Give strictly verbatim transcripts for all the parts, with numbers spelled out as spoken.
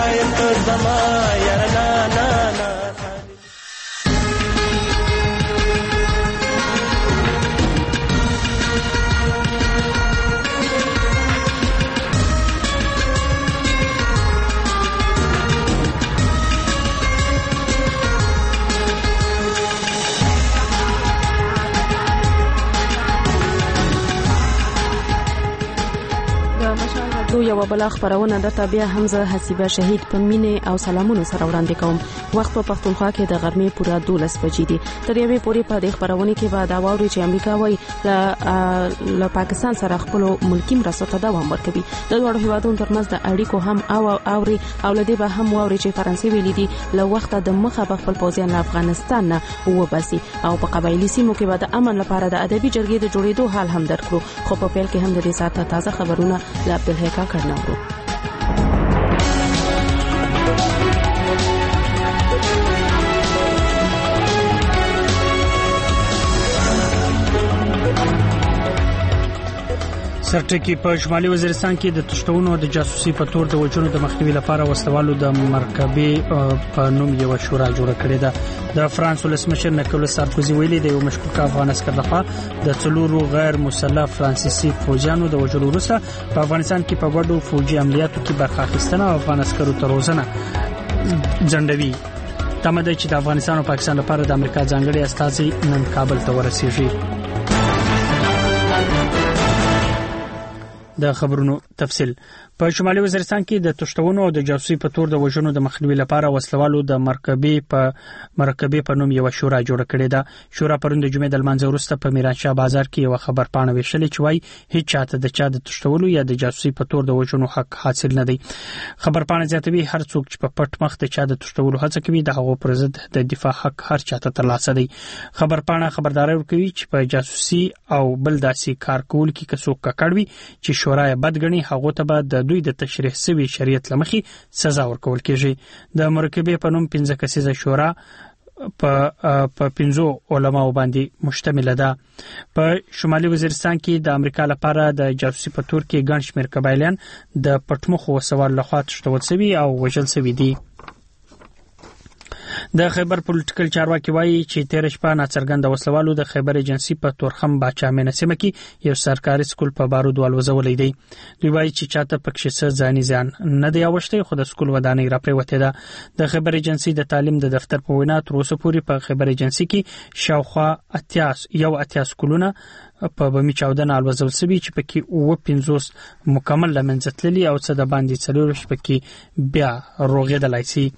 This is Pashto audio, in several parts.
یم ته زما یاره نا نا نا یو بل خبرونه د تابع حمزه حسیبه شهید په مینه او سلامونو سره وړاندې کوم. وخت په پښتونخوا کې د غرمې پوره دولس بجې دي. تر یوې پورې په دې خبرونه کې به دا واوري چې امریکا وايي له پاکستان سره خپل ملکی مرستو ته دوام ورکوي. د دوه هیوادونو ترمنځ د اړیکو هم او اوري او لدی به هم واوري چې فرانسې ویلي دي له وخت د مخه په خپل پوځیان افغانستان نه وباسي او په قبایلی سیمو کې به د امن لپاره د ادبي جرګې د جوړېدو حال هم درکړو. خو په پیل کې هم د دې ساعت تازه خبرونه له عبدالحق کرنا ورو. سرټکی په شمالي وزیرستان کې د تشتونو د جاسوسي په تور د وجونو د مخنیوي لپاره وسلوالو د مرکبې په نوم یو شورا جوړه کړې ده. د فرانس ولسمشر نیکولاس سارکوزي ویلي د یو مشکوک افغان عسکر لخوا د څلورو غیر مسلح فرانسیسي فوجیانو د وژلو وروسته په افغانستان کې په ګډو فوجي عملیاتو کې برخه اخیستنه او افغان عسکرو ته روزنه ځنډوي. تمه ده چې د افغانستان او پاکستان لپاره د امریکا ځانګړي استازي نن کابل ته ورسیږي. د خبرونو تفصیل. په شمالي وزیرستان کې د تشتونو او د جاسوسي په تور د وژنو د مخنیوي لپاره وسلوالو د مرکبې په مرکبې په نوم یو شورا جوړه کړې ده. شورا پرون د جمعې د لمانځه وروسته په میرانشاه بازار کې یو خبر پاڼه ویشلې چې وايي هیڅ چاته د چا د تشتولو یا د جاسوسي په تور د وژنو حق حاصل نه دی. خبر پاڼه زیاتوي هر څوک چې په پټ مخ د چا د تشتولو هڅه کوي د هغو پر ضد د دفاع حق هر چاته ترلاسه دی. خبر پاڼه خبرداري ورکوي چې په جاسوسي او بل داسې کار کول کې کڅوک ککړوي چې شورا بدګنی هغه ته به د دوی د تشریح سوي شریعت لمخې سزا ورکول کیږي. د مرکبې په نوم پنځه کسیزه شورا په په پنځو علماو باندې مشتمل ده. په شمالي وزیرستان کې د امریکا لپاره د جاسوسي په تور کې ګڼ شمېر قبایلیان د پټمخو سوال لخوا تشتول شوي او وژل شوي دي. د خیبر پولیټیکل چارواکي وایي چې تیر شپه ناڅرګند وسلوالو د خیبر ایجنسی په تورخم باچا منسمه کې یو سرکاري سکول په بارود والوزولې دی. دوی وایي چې چاته پکښې څه ځاني ځان نه دی اوښتی خو د سکول ودانۍ راپریوتې ده. د خیبر ایجنسی د تعلیم د دفتر په وینا تر اوسه پورې په خیبر ایجنسی کې شاوخوا اتیا یو اتیا سکولونه په بمی چاودنه الوزول سوي چې پکې اوه پنځوس مکمل لمنځه تللي او څه د باندې څلور شپې بیا روغېدلای شي.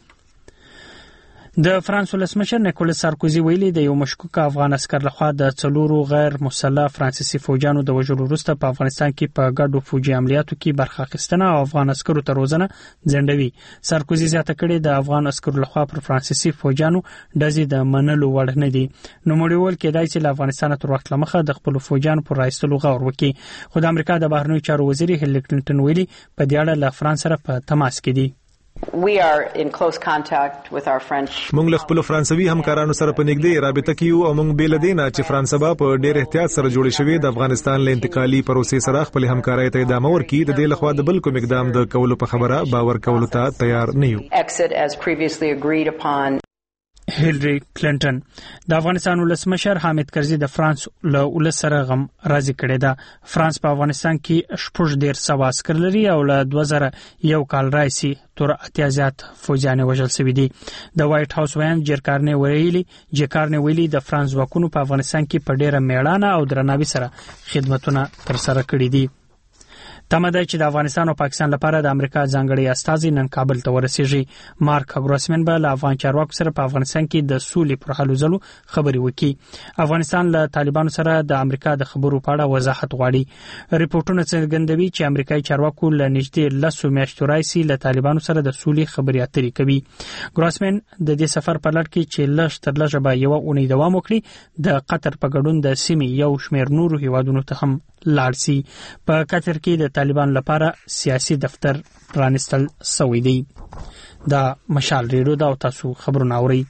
د فرانس ولسمشر نیکولاس سارکوزي ویلي د یو مشکوک افغان عسکر لخوا د څلورو غیر مسلح فرانسیسي فوجیانو د وژلو وروسته په افغانستان کې په ګډو فوجي عملیاتو کې برخه اخیستنه او افغان عسکرو ته روزنه ځنډوي. سارکوزي زیاته کړې د افغان عسکرو لخوا پر فرانسیسي فوجیانو ډزې د منلو وړ نه دي. نوموړي وویل کېدای چې له افغانستان تر وخت لمخه د خپلو فوجیانو پر راایستلو غور وکړي. خو د امریکا د بهرنیو چارو وزیر هیلری کلینټن ویلي په دې اړه له فرانس سره په تماس کې دي. We are in close contact with our French. موږ له خپل فرانسوي همکارانو سره په نږدې رابطه کې یو او موږ بیل دینه چې فرانسه په ډېر احتیاط سره جوړې شوې د افغانستان له انتقالي پروسې سره خپل همکارۍ ته ادامه ورکړي. د دې لخوا د بل کوم اقدام د کولو په خبره باور کولو ته تیار نه یو. Exit as previously agreed upon. هیلری کلینټن. د افغانستان ولسمشر حامد کرزي د فرانس له ولس سره غم راضي کړی ده. فرانس په افغانستان کې شپږ ډیر سوا عسکر لري او له دوه زره یو کال راځي تر اتیا زیات فوجیان وژل شوي دي. د وایټ هاوس ویان جرکارنه ویلي جرکارنه ویلي د فرانس واکونو په افغانستان کې په ډیره میړانه او درناوي سره خدمتونه تر سره کړي دي. تمه ده چې د افغانستان او پاکستان لپاره د امریکا ځانګړي استازي نن کابل ته ورسیږي. مارک ګروسمن به له افغان چارواکو سره په افغانستان کې د سولې پر حل وزلو خبرې وکړي. افغانستان له طالبانو سره د امریکا د خبرو په اړه وضاحت غواړي. ریپورتونه څرګندوي چې امریکایي چارواکو له نږدې لسو میاشتو راځي له طالبانو سره د سولې خبرې اترې کوي. ګروسمن د دې سفر په لړ کې چې لږ تر لږه به یو اونۍ دوام وکړي د قطر په ګډون د سیمې یو شمېر نورو هیوادونو ته هم لاړ شي. په قطر کې د طالبان لپاره سیاسي دفتر پرانستل شوی دی. دا مشال ریډیو دا تاسو خبرونه اورئ.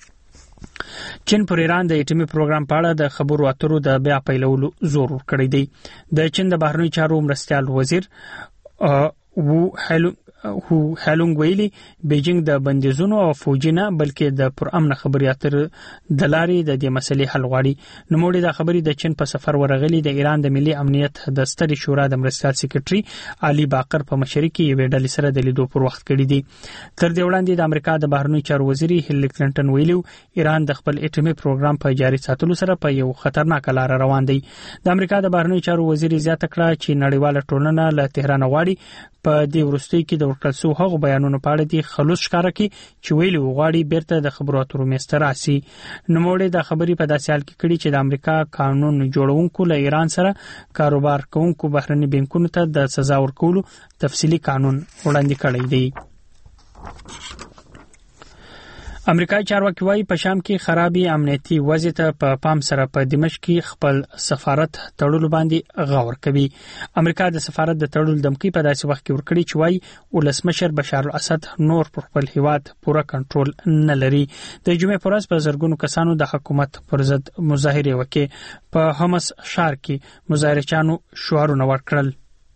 چین پر ایران د ایټمي پروګرام په اړه د خبرو اترو د بیا پیلولو زور ورکړی دی. د چین د بهرنیو چارو مرستیال وزیر وو هلو هو هالونګ ویلي بیجینګ د بندیزونو او فوجینه بلکې د پرامن خبري اتر د لارې د دې مسلې حل غواړي. نوموړي د خبري د چین په سفر ورغلي د ایران د ملي امنیت د ستري شورا د مرستيال سیکریټري علي باقر په مشرۍ کې یو ډلې سره د لیدو پر وخت کړی دي. تر دې وړاندې د امریکا د بهرنی چارو وزیري هیلری کلینټن ویلو ایران د خپل اټومي پروګرام په جاري ساتلو سره په یو خطرناک لار روان دی. د امریکا د بهرنی چارو وزیري زیاته کړه چې نړیواله ټولنه له تهران غواړي په دې ورستۍ کې د ورکړل شو هغو بیانونو په اړه د خلوص ښکارا کې چې ویلي غواړي بیرته د خبرو اترو مستر راسي. نوموړي د خبري په داسې حال کې کړي چې د امریکا قانون جوړونکو له ایران سره کاروبار کوونکو بهرني بانکونو ته د سزا ورکولو تفصيلي قانون وړاندې کړی دی. امریکایي چارواکي وايي په شام کې خرابې امنیتي وضع ته په پا پام سره په دمشق کې خپل سفارت تړلو باندې غور کوي. امریکا د سفارت د تړلو دمکی په داسې وخت کې ورکړي چې وايي ولسمشر بشار الاسد نور پر خپل هیواد پوره کنټرول نه لري. د جمعې پر ورځ په زرګونو کسانو د حکومت پر ضد مظاهره وکړه. په حمص ښار کې مظاهرچیانو شعارونه ورکړل.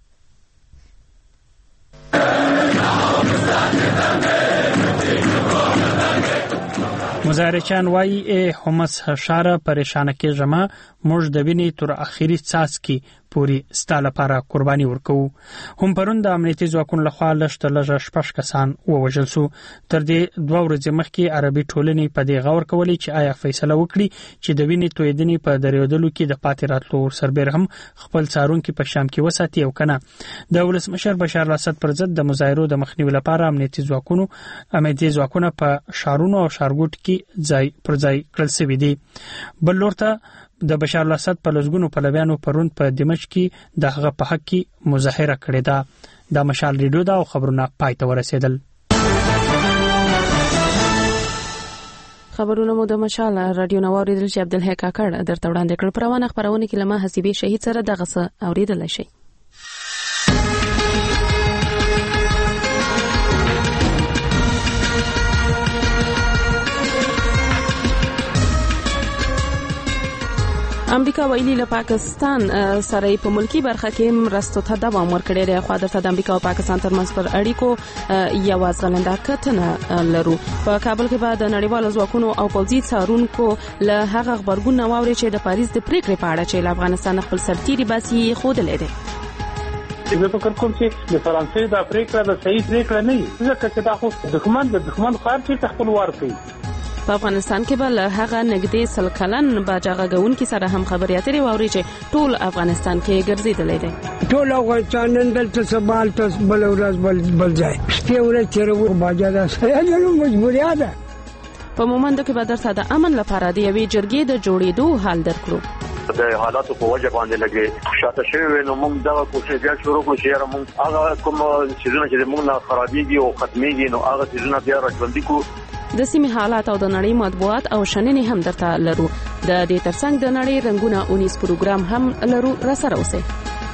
مظاهرچیان وایي ای حمص ښار پریشان کېږم، موږ د وینې تر اخیری څاڅکي پوری ستاله لپاره قرباني ورکو. هم پرون د امنیتي ځواکونو لخوا لږ تر لږه شپږ کسان ووژل شو. تر دې دوه ورځې مخکې عربي ټولنې په دې غور کولې چې آیا فیصله وکړي چې د وینې تویدنې په دریودلو کې د پاتې راتلو سربېر هم خپل څارونکي په شام کې وساتي او کنه. د ولسمشر بشار الاسد پر ضد د مظاهرو د مخنیوي لپاره امنیتي ځواکونو امنیتي ځواکونه په شارونو او شارګوټ کې ځای پر ځای کړل شوي دي. بل لورته د بشار الاسد په لږګونو پلویانو پرون په دمشق کې د هغه په حق کې مظاهره کړې ده. د مشال ریډیو دا خبرونه پای ته ورسېدل. خبرونه مو د مشال رادیو نواریدل چې عبدالحق کاکړ درته وړاندې کړ. پروانه خبرونه کې لمه حسیبي شهید سره دغه څه اوریدل شي. امریکا ویلي له پاکستان سره په ملکی برخه کې مرستو ته دوام ورکړي دی. خو درته د امریکا او پاکستان ترمنځ پر اړیکو یو ځلنده کتنه لرو. په کابل کې بعد نړیوالو ځواکونو او پوځي څارونکو له هغه خبرګون نواوري چې د پاریس د پریکړې په اړه چې افغانستان خپل سرتيري باسي خوده لیدي. زه فکر کوم چې د فرانسې د پریکړه د صحیح پریکړه نه وي، ځکه چې دا خو دښمن د دښمن خار چې خپل وار کوي. په افغانستان کې بل هغه نګدې سل کلن باجاغون کې سره هم خبري اترې ووري چې ټول افغانستان کې ګرځیدلې ده. ټول افغانستان نن دلته سبال تاسو بل ورځ بل بل ځای سپي ورځ چیرې باجا ده سره مجبوریا ده. په مومند کې به درته د امن لپاره د یوې جرګې د جوړېدو حال درکړو. د حالاتو په وجه باندې لګي شاته شوی نو موږ دا کوشش بیا شروع کړو چې موږ هغه کوم چیزونه چې موږ نه خرابېږي او ختمېږي نو هغه چیزونه بیا راځوندې کو. د سیمې حالات او د نړۍ مطبوعات او شننې هم درته لرو. د دې ترڅنګ د نړۍ رنگونه اونیس پروګرام هم لرو. را سره اوسئ.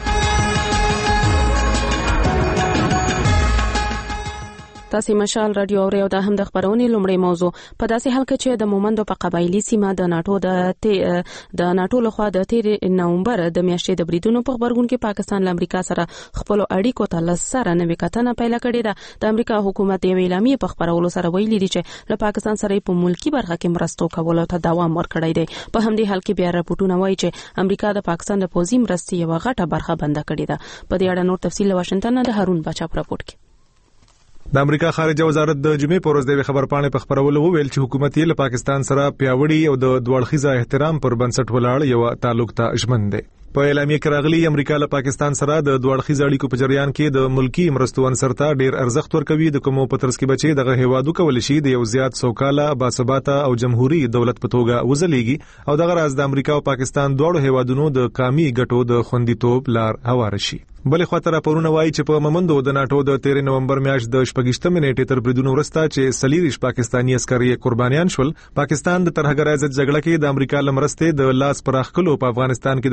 تاسو مشال رادیو اورئ او دا هم د خبرونې لومړی موضوع په داسې حال کې چې د مومندو په قبایلی سیمه د ناتو د د ناتو لخوا د تیر نومبر د میاشتې د بریدونو په خبرګون کې پاکستان له امریکا سره خپل اړیکو ته لسره نوې کتنه پیل کړې ده. د امریکا حکومت یو اعلامیه په خبرولو سره ویلي دي چې له پاکستان سره په ملکی برخه کې مرستو کولو ته دوام ورکړی دی. په همدې حال کې بیا راپورټونه وایي چې امریکا د پاکستان د پوځي مرستې یو غټه برخه بند کړې ده. په دې اړه نور تفصیل له واشنگټن نه هارون بچا راپورټ کوي. د امریکا خارجه وزارت د جمعې پر ورځ د خبرپاڼې په خبرولو ویل چې حکومت یې له پاکستان سره پیاوړي او د دوړخیزه احترام پر بنسټ ولاړ یو تعلق ته ژمن دی. په اعلامیه کې راغلي امریکا له پاکستان سره د دوړخیزه اړیکو په جریان کې د ملکی مرستو انصرتا ډیر ارزښت ورکوي. د کومو په ترڅ کې بچي دغه هیوادو کول شي د یو زیات سوکاله باثباته او جمهوریت دولت په توګه وزلېږي او دغه راز د امریکا او پاکستان دواړو هیوادونو د قامي ګټو د خوندیتوب لار هوار شي. بلې خاطر راپورونه وایي چې په مومندو د ناتو د تیر نومبر میاشت د شپږشتمې نیټې تر بریدونو وروسته چې سلیریش پاکستانی عسکري قربانیان شول، پاکستان د ترهګرۍ ضد جګړه کې د امریکا لمرسته د لاس پراخ کلو په افغانستان کې د میشتو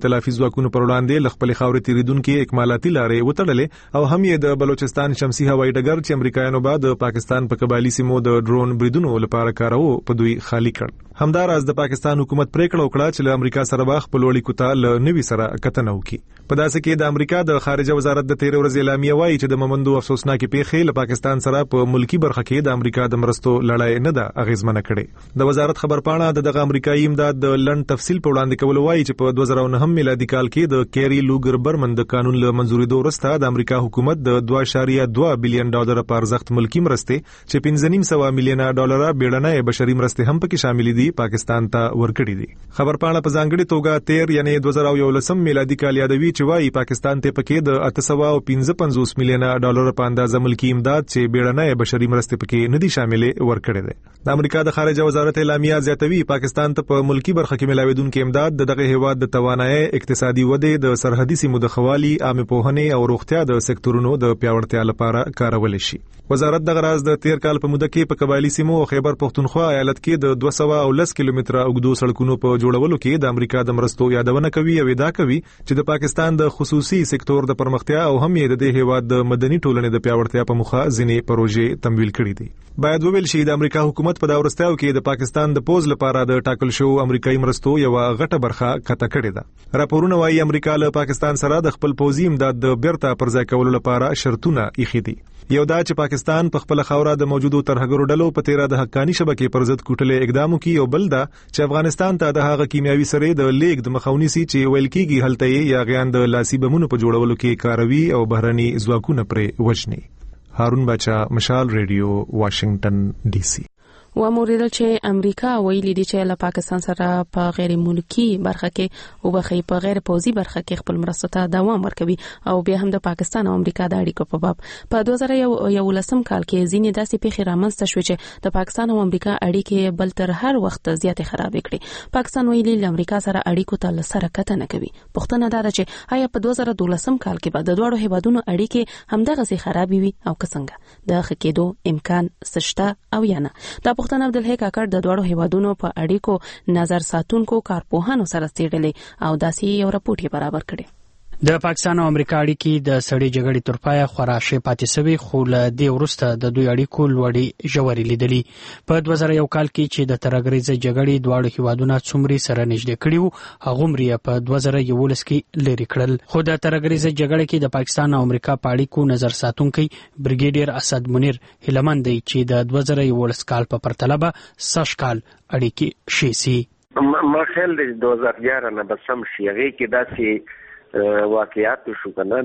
ائتلافي ځواکونو پر وړاندې لخپل خاورې تیریدونکو اکمالاتي لارې وټړلې او هم یې د بلوچستان شمسي هوایي ډګر چې امریکایانو بعد پاکستان په قبایلی سیمو د ډرون بریدونو لپاره کارو په دوی خالی کړ. همداراز د پاکستان حکومت پریکړه وکړه چې له امریکا سره باغ په لوړی کوتا له نوي سره کتنه وکړي. په داسې کې د امریکا د خارجه وزارت د تیر ورځې اعلامیه وايي چې د مومندو افسوسناکې پیښې له پاکستان سره په ملکی برخه کې د امریکا د مرستو لړۍ نه ده اغیزمنه کړې. د وزارت خبرپاڼه د دغه امریکایي امداد د لند تفصیل په وړاندې کول وايي چې په دوه زره او نهم میلادي کال کې د کیری لوګر برمن د قانون له منځوري دوه وروسته د امریکا حکومت د دوه اعشاریه دوه بلین ډالر په ارزښت ملکی مرستې چې پنځه نیم سوه میلیونه ډالر بیړنۍ بشري مرستې هم پکې شامل دي پاکستان ته ورکړي دي. خبرپاڼه په ځانګړي توګه تیر یعنی دوه زره او یولسم میلادي کال یادوي چې وايي پاکستان ته پکې د اته سوه پنځه پنځوس میلیونه ډالر په اندازه ملکی امداد چې بیړنۍ بشري مرستې پکې نه دي شامل ورکړي دي. د امریکا د خارجه وزارت اعلامیه زیاتوي پاکستان ته په ملکی برخه کې ملاویدونکو امداد دغه هیواد د توانایي اقتصادي وده د سرحدي سیمو د خوالي عامه پوهنې او روغتیا د سکتورونو د پیاوړتیا لپاره کارول شي. وزارت د غراز د تیر کال په موده کې په قبایلی سیمو او خیبر پختونخوا ایالت کې د دوه سوه او لس کیلومتره اوږدو سړکونو په جوړولو کې د امریکا د مرستو یادونه کوي او ادعا کوي چې د پاکستان د خصوصي سکتور د پرمختیا او هم یې د هیواد د مدني ټولنې د پیاوړتیا په مخه ځینې پروژې تمویل کړې دي. باید وویل شي د امریکا حکومت په دا ورستیاو کې د پاکستان د پوز لپاره د ټاکل شو امریکایي مرستو یو غټه برخه کته کړې ده. راپورونه وايي امریکا له پاکستان سره د خپل پوزي امداد د بیرته پرځای کولو لپاره شرطونه ایښي دي. یو دا چې پاکستان په خپل خوره د موجودو ترهګرو ډلو په تیرا د حقانی شبکې پر ضد کوټلې اقدام وکړي او بل دا چې افغانستان ته د هغه کیمیاوي سره د لیګ د مخاوني سي چې ویل کېږي هلته یا غیان د لاسي بمونو په جوړولو کې کاروي او بهرني ځواکونه پرې وژني. هارون بچا، مشال ریډیو، واشنگټن ډي سي. و موریدل چې امریکا ویلي دي چې له پاکستان سره په غیر ملکی برخه کې او بخې په غیر پوزي برخه کې خپل مرستو ته دوام ورکوي او بیا هم د پاکستان او امریکا د اړیکو په باب په دوه زره او یولسم کال کې ځینې داسې پیښې رامنځته شوې چې د پاکستان او امریکا اړیکې بل تر هر وخت زیاتې خراب کړې. پاکستان ویلي له امریکا سره اړیکو ته لسره کتنه کوي. پښتنه دا ده چې آیا په دوه زره او دولسم کال کې به د دوه هیوادونو اړیکې همدغه سي خراب وي او څنګه د خکېدو امکان سشته او یا نه. دا پښتون عبدالحی کاکړ د دوړو هیوادونو په اړیکو نظر ساتونکو کارپوهانو سره څېړلې او داسې یو راپور یې برابر کړی. د پاکستان او امریکا اړیکې د سړې جګړې تر پایه خورا شی پاتې سوي خو له دې وروسته د دوی اړیکو لوړې ژورې لیدلې. په دوه زره یو کال کې چې د ترهګریزې جګړې دواړو هیوادونو څومره سره نږدې کړي وو هغه مریه په دوه زره یولس کې لري کړل. خو د ترهګریزې جګړې کې د پاکستان او امریکا په اړیکو نظر ساتونکي بریګیډیر اسد منیر هلمند دی چې د دوه زره یولس کال په پرتله به سږ کال اړیکې شي سي. ما خیال دی دوه زره یازده نه به سم شي. هغې کې داسې واقعیات شو کنه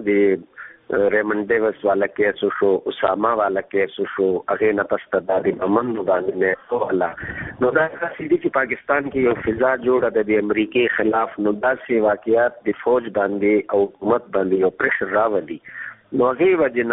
د ریمنډ ډیوس والا کیس شو، اسامه والا کیس شو، هغه نه پسته د امن باندې نه ولا نو دا چې د پاکستان کې یو فضا جوړه ده د امریکای خلاف، نو داسې واقعیات د فوج باندې او حکومت باندې یو پریشر راولي. نو هغه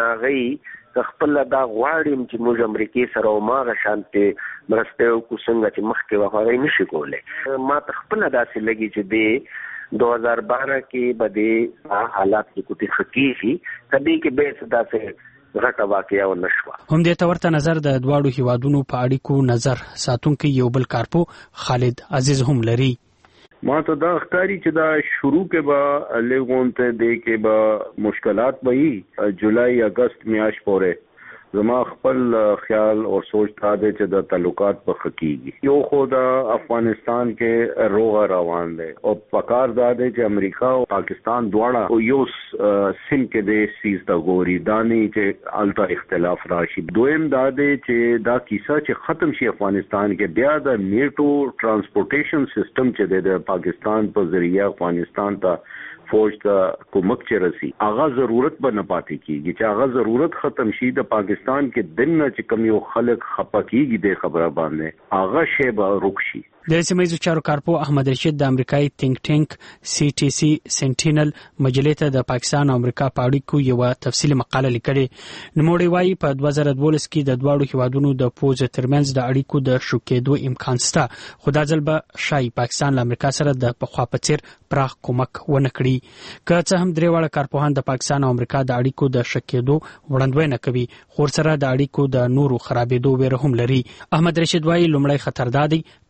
وجناغي خپل دا غواړم چې موږ امریکای سره او ما غشانته مرسته کو څنګه چې مخکې وغوړې نشي کولای. ما خپل داسې لګي چې د دو ہزار بارہ کې بده حالات کې کوتي خکېږي کدی کې به صدا سے غټه واقعیا و نشوا. هم دې تورته نظر د دواړو هیوادونو په اړیکو نظر ساتونکو یو بل کارپو خالد عزیز هم لري. ما ته دا ښکاری چې دا شروع کې به لګونته دې کې به مشکلات وي جولای اگست میاش پورې زما خپل خیال او سوچ تا دی چې د تعلقات په حقيقي یو خو د افغانستان کې روغ روان دي او پکار دا دی چې امریکا او پاکستان دواړه او یو سیم کې د سیز د ګوري دانی چې الټا اختلاف راشي. دویم دا دی چې دا کیسه چې ختم شي افغانستان کې بیا د نیټو ترانسپورټیشن سیستم چې د پاکستان په ذریعہ افغانستان ته فوج ته کومک چرسي هغه ضرورت به نه پاتې کیږي چې هغه ضرورت ختم شي د پاکستان کې دن نه چې کم یو خلک خپکیږي د خبره باندې هغه شی به رکشي. د سیمایي چارو کارپو احمد رشید د امریکایي تینک ټانک سی ټي سي سنټینل مجلې ته د پاکستان او امریکا په اړیکو یو تفصیلي مقاله لیکلې. نوموړی وايي په دوه زره دولس کې د دواړو هیوادونو د پوز ترمنځ د اړیکو د شوکېدو امکان شته، خو دا ځل به شای پاکستان له امریکا سره د پخوا په څیر پراخ کومک ونه کړي. که څه هم درې واړه کارپوهان د پاکستان او امریکا د اړیکو د شکېدو وړاندوینه کوي، خو سره د اړیکو د نورو خرابېدو ویره هم لري. احمد رشید وايي لومړی خطر دادی تمه کېږي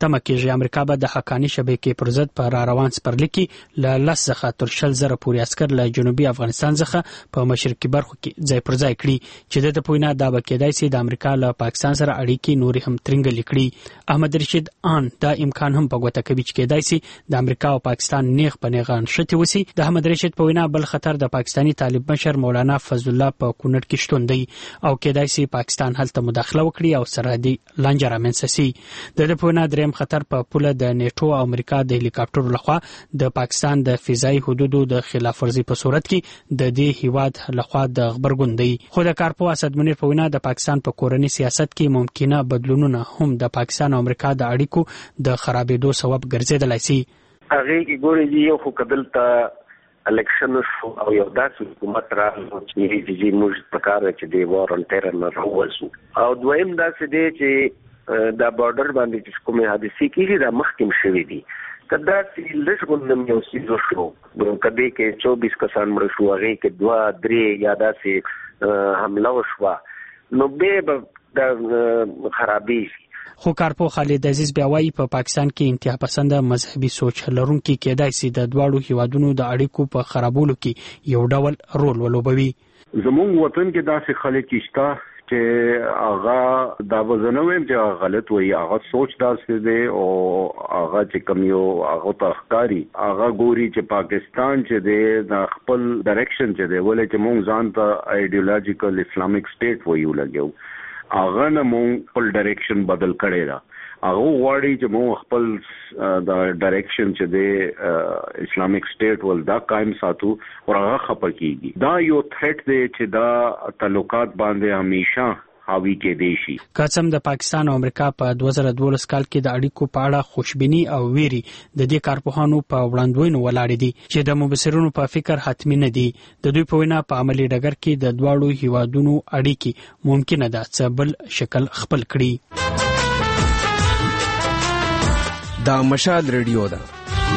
چې امریکا به د حقانی شبکې پر ضد په را روان سپرلیکي ل لس څخه تر شل زره پورې عسكر له جنوبي افغانستان څخه په مشرقي برخو کې ځای پر ځای کړي چې د پوینا د بکیدای سي د امریکا له پاکستان سره اړیکې نوري هم ترنګ لیکړي. احمد رشید ان دا امکان هم په ګوته کوي چې کېدای سي د امریکا او پاکستان نیغ په نیغان شتي وسی. د احمد رشید په وینا بل خطر د پاکستانی طالب مشر مولانا فضل الله په کونړ کې شتون دی او کېدای سي پاکستان هلته مداخله وکړي او سرحدي لانجه رامنځته سي. د دې په وینا دریم خطر په پوله د نیټو او امریکا د هلیکاپټر لخوا د پاکستان د فضایي حدودو د خلاف ورزي په صورت کې د دې هیواد لخوا د خبرګون دی. خو د کارپو اسد منیر په وینا د پاکستان په کورنی سیاست کې ممکنه بدلونونه هم د پاکستان او امریکا د اړیکو د خرابېدو سبب ګرځیدلی سي. هغه کې ګوري یو خو کدل ته الیکشن شو او یو داسې حکومت راغلی چې چې موږ په کار چې دی وارنټیر نه راوځو او دویم داسې دی چې دا بارډر باندې چې کومه حادثه کیږي دا مخکیم شوی دی کدا چې لږ یو سیزو شو کدی کې چوبیس کسان مړ شو هغه کې دوا درې یا داسې حمله وشوه نو به د خرابي. خو کارپو خالد عزیز بیا وايي په پا پاکستان کې انتها پسند مذهبي سوچ لرونکي کېدای سي د دواړو هیوادونو د اړیکو په خرابولو کې یو ډول رول ولوبوي. زموږ وطن کې داسې خلک شته چې هغه دا وزنویم چې غلط وي هغه سوچ داسې دی او هغه چې کوم یو هغه تخکاری هغه ګوري چې پاکستان چې دی د خپل ډایرکشن چې دی ولې چې مونږ ځان ته ایډیولوژیکل اسلامیک سټیټ وایو لګیو هغه نه مونږ خپل ډایرکشن بدل کړی دا هغه غواړي چې مونږ خپل د ډایرکشن چې د اسلامیک سټیټ ول دا قائم ساتو او هغه خپکیږي. دا یو تھریټ دی چې دا تعلقات باندې همیشه حاوی کې دی شي. قسم د پاکستان او امریکا په دوه زره دولس کال کې د اړیکو په اړه خوشبینی او ویری د دې کارپوهانو په وړاندوینو ولاړ دي چې د مبصرونو په فکر حتمی نه دي. د دوی په وینا په عملی ډګر کې د دواړو هیوادونو اړیکې ممکنه ده چې بل شکل خپل کړي. دا مشال ریډیو ده.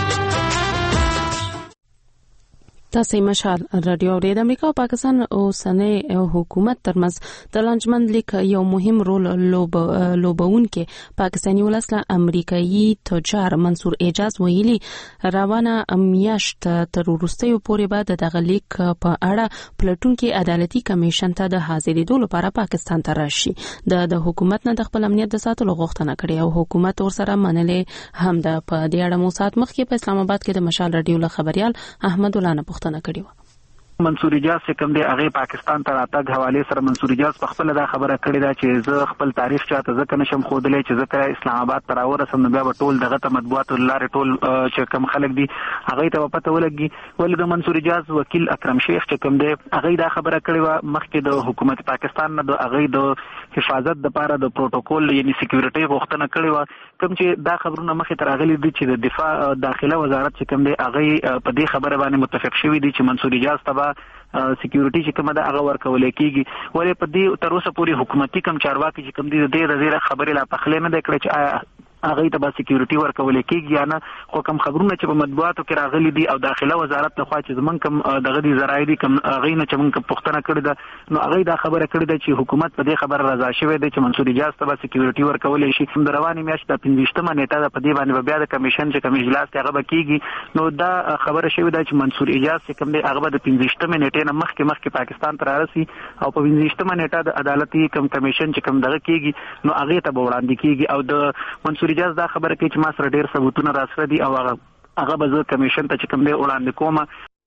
تاسو مشال رادیو د امریکا او پاکستان اوسنۍ حکومت ترمنځ د لانجمند لیک یو مهم رول لوب لوبون کې پاکستاني ولسله امریکایي تجار منصور اعجاز ویلي روانه میاشت تر وروستیو پورې بعد دغه لیک په اړه پلټون کې عدالتي کمیشن ته د حاضرېدو لپاره پاکستان ته راشي. د د حکومت نه د خپل امنیت د ساتلو غوښتنه کړې او حکومت ورسره منلې هم د په دې اړه مو سات مخکې په اسلام آباد کې د مشال رادیو له خبريال احمد الله نه پوښتنه کړې و. منصور اجاز چې کوم دی هغه پاکستان ته راتګ حواله سره منصور اجاز په خپل دا خبره کړې ده چې زه خپل تاریخ چاته ځکه نشم خودلې چې ذکر اسلام آباد ته راورسم نو بیا به ټول دغه ته مطبوعات الله ټول چې کوم خلک دي هغه ته پته ولګي. ولې د منصور اجاز وکیل اکرم شیخ چې کوم دی هغه دا خبره کړې و مخکې د حکومت پاکستان نه د هغه د حفاظت لپاره د پروتوکول یعنی سکیورټي غوښتنه کړې و کوم چې دا خبرونه مخې ته راغلي دي چې د دفاع داخله وزارت چې کوم دی هغه په دې خبره باندې متفق شوی دي چې منصور اجاز تبا سکیورټي چې کومه د هغه ورکول کېږي. ولې په دې تر اوسه پورې حکومتي کم چارواکي چې کوم دي د دې د زیره خبرې لا پخلې نه د کړې چې هغه ته به سکیورټي ورکول کېږي یا نه خو کوم خبرونه چې په مطبوعاتو کې راغلي دي او داخله وزارت لخوا چې زمون کوم دغه دي زراعي دي کوم هغه نه چې موږ پښتنه کړی ده نو هغه دا خبره کړې ده چې حکومت په دې خبره رضا شوی دی چې منصور اجاز ته به سکیورټي ورکول شي. د رواني میاشت د پنځشتمه نیټه د په دې باندې بیا د کمیشن چې کوم اجلاس هغه به کېږي نو دا خبره شوی ده چې منصور اجاز چې کوم دی هغه د پنځشتمه نیټه نه مخکې مخکې پاکستان ته راسي او په پنځشتمه نیټه د عدالتي کوم کمیشن چې کوم دغه کېږي نو هغه ته به وړاندې کېږي او د منصور اجاز دا خبره چې ما سره ډېر ثبوتونه راسره دي او هغه هغه به زه کمیشن ته چې کوم دی وړاندې کوم.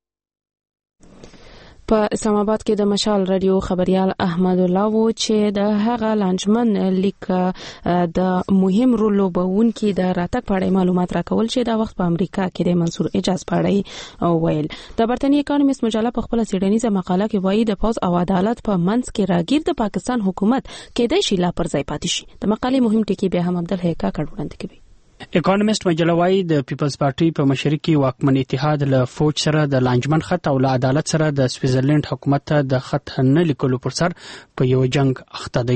په اسلام آباد کې د مشال رادیو خبريال احمد الله وو چې د هغه لانجمن لیک د مهم رول لوبون کې د راتګ په اړه معلومات راکول چې د وخت په امریکا کې د منصور اجاز په اړه ویل. د برتنی اکانومیست مجله په خپل سیډنیزه مقاله کې وایي د پوز او عدالت په منځ کې راګیر د پاکستان حکومت کې د شیلا پر ځای پاتې شي. د مقالې مهم ټکی به هم عبدالحق کاکړ وړاندې کوي. اکانومیست مجله وايي د پیپلز پارټي په مشرقي واکمن اتحاد له فوج سره د لانجمن خط او له عدالت سره د سویټزرلند حکومت ته د خط نه لیکلو پر سر په یو جنگ اخته دی.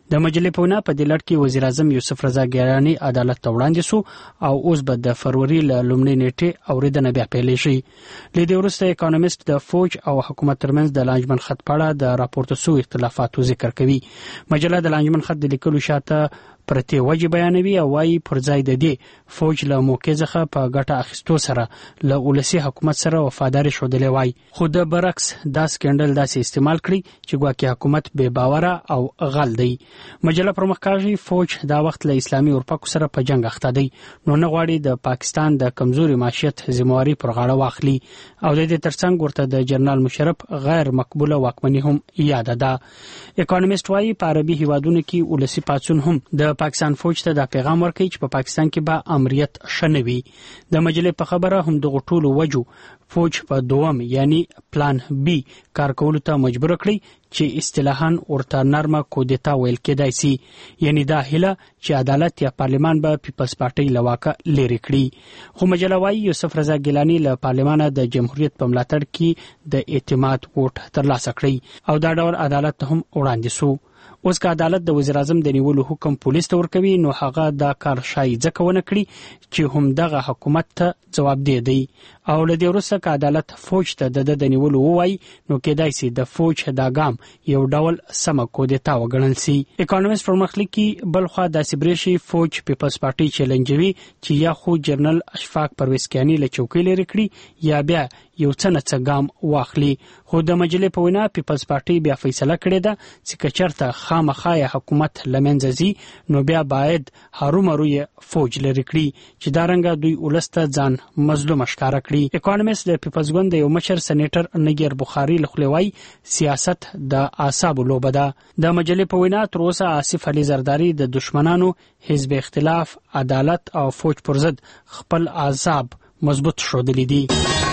د مجلې په وینا په دې لړ کې وزیر اعظم یوسف رضا ګیلاني عدالت ته وړاندې شو او اوس به د فروری له لومړۍ نیټې اوریدنه بیا پیل شي. له دې وروسته اکونومیست د فوج او حکومت ترمنځ د لانجمن خط په اړه د راپورته شوو اختلافاتو ذکر کوي. مجله د لانجمن خط د لیکلو شاته پرته وجه بیانوي او وايي پر ځای د دې فوج له موقع څخه په ګټه اخیستو سره له ولسی حکومت سره وفادار شودلې وای. خو د برعکس دا سکندل داسې استعمال کړي چې ګواکې حکومت بے باوره او غل دی. مجله پرمختګي فوج دا وخت له اسلامي اورپکو سره په جنگ اخته دی، نو نه غواړي د پاکستان د کمزوري معیشت ذمہواری پر غاړه واخلي او د دې ترڅنګ ورته د جنرال مشرف غیر مقبوله واکمني هم یاد ده. اکونومیست وايي په عربي هیوادونو کې ولسی پاتون هم د پاکستان فوج ته دا پیغام ورکړي چې په پا پاکستان کې به امریت شنوي. د مجلې په خبره هم د غټولو وجو فوج په دوم یعنی پلان بی کار کولو ته مجبور کړي چې اصطلاحاً ورته نرمه کودتا ویل کېدای شي، یعنی دا هله چې عدالت یا پارلمان به پیپلز پارټي لواکه لري کړي. خو مجله وايي یوسف رضا ګیلاني له پارلمان د جمهوریت په ملاتړ کې د اعتماد ووټ ترلاسه کړی او دا ډول عدالت ته هم وړاندې شو. اوس که عدالت د وزیر اعظم د نیولو حکم پولیس ته ورکوي نو هغه دا کار شای ځکه ونه کړي چې هم دغه حکومت ته جواب دی دی او له دې وروسته که عدالت فوج ته د د نیولو ووایي نو کېدای شي د فوج دا ګام یو ډول سمه کودتا وګڼل شي. اکونومیست پرمختلکی بلخوا داسې بریشي فوج پیپلز پارټي چیلنجوي چې یا خو جنرال اشفاق پرویز کیانی له چوکۍ لري کړي یا بیا یو څه نه څه ګام واخلي. خو د مجلې په وینا پیپلز پارټي بیا فیصله کړې ده چې کچرته خامخا حکومت لمنځه ځي نو بیا باید هرومرو فوج لري کړي چې دا رنګه دوی ولسته ځان مظلوم ښکارا کړي. اکونومیست د پیپلز ګوند یو مشر سېنیټر نګیر بخاری لخلوي سیاست د اعصاب لوبه ده. د مجلې په وینا تر اوسه آصف علي زرداری د دشمنانو حزب اختلاف عدالت او فوج پر ضد خپل اعصاب مضبوط شودلې دي.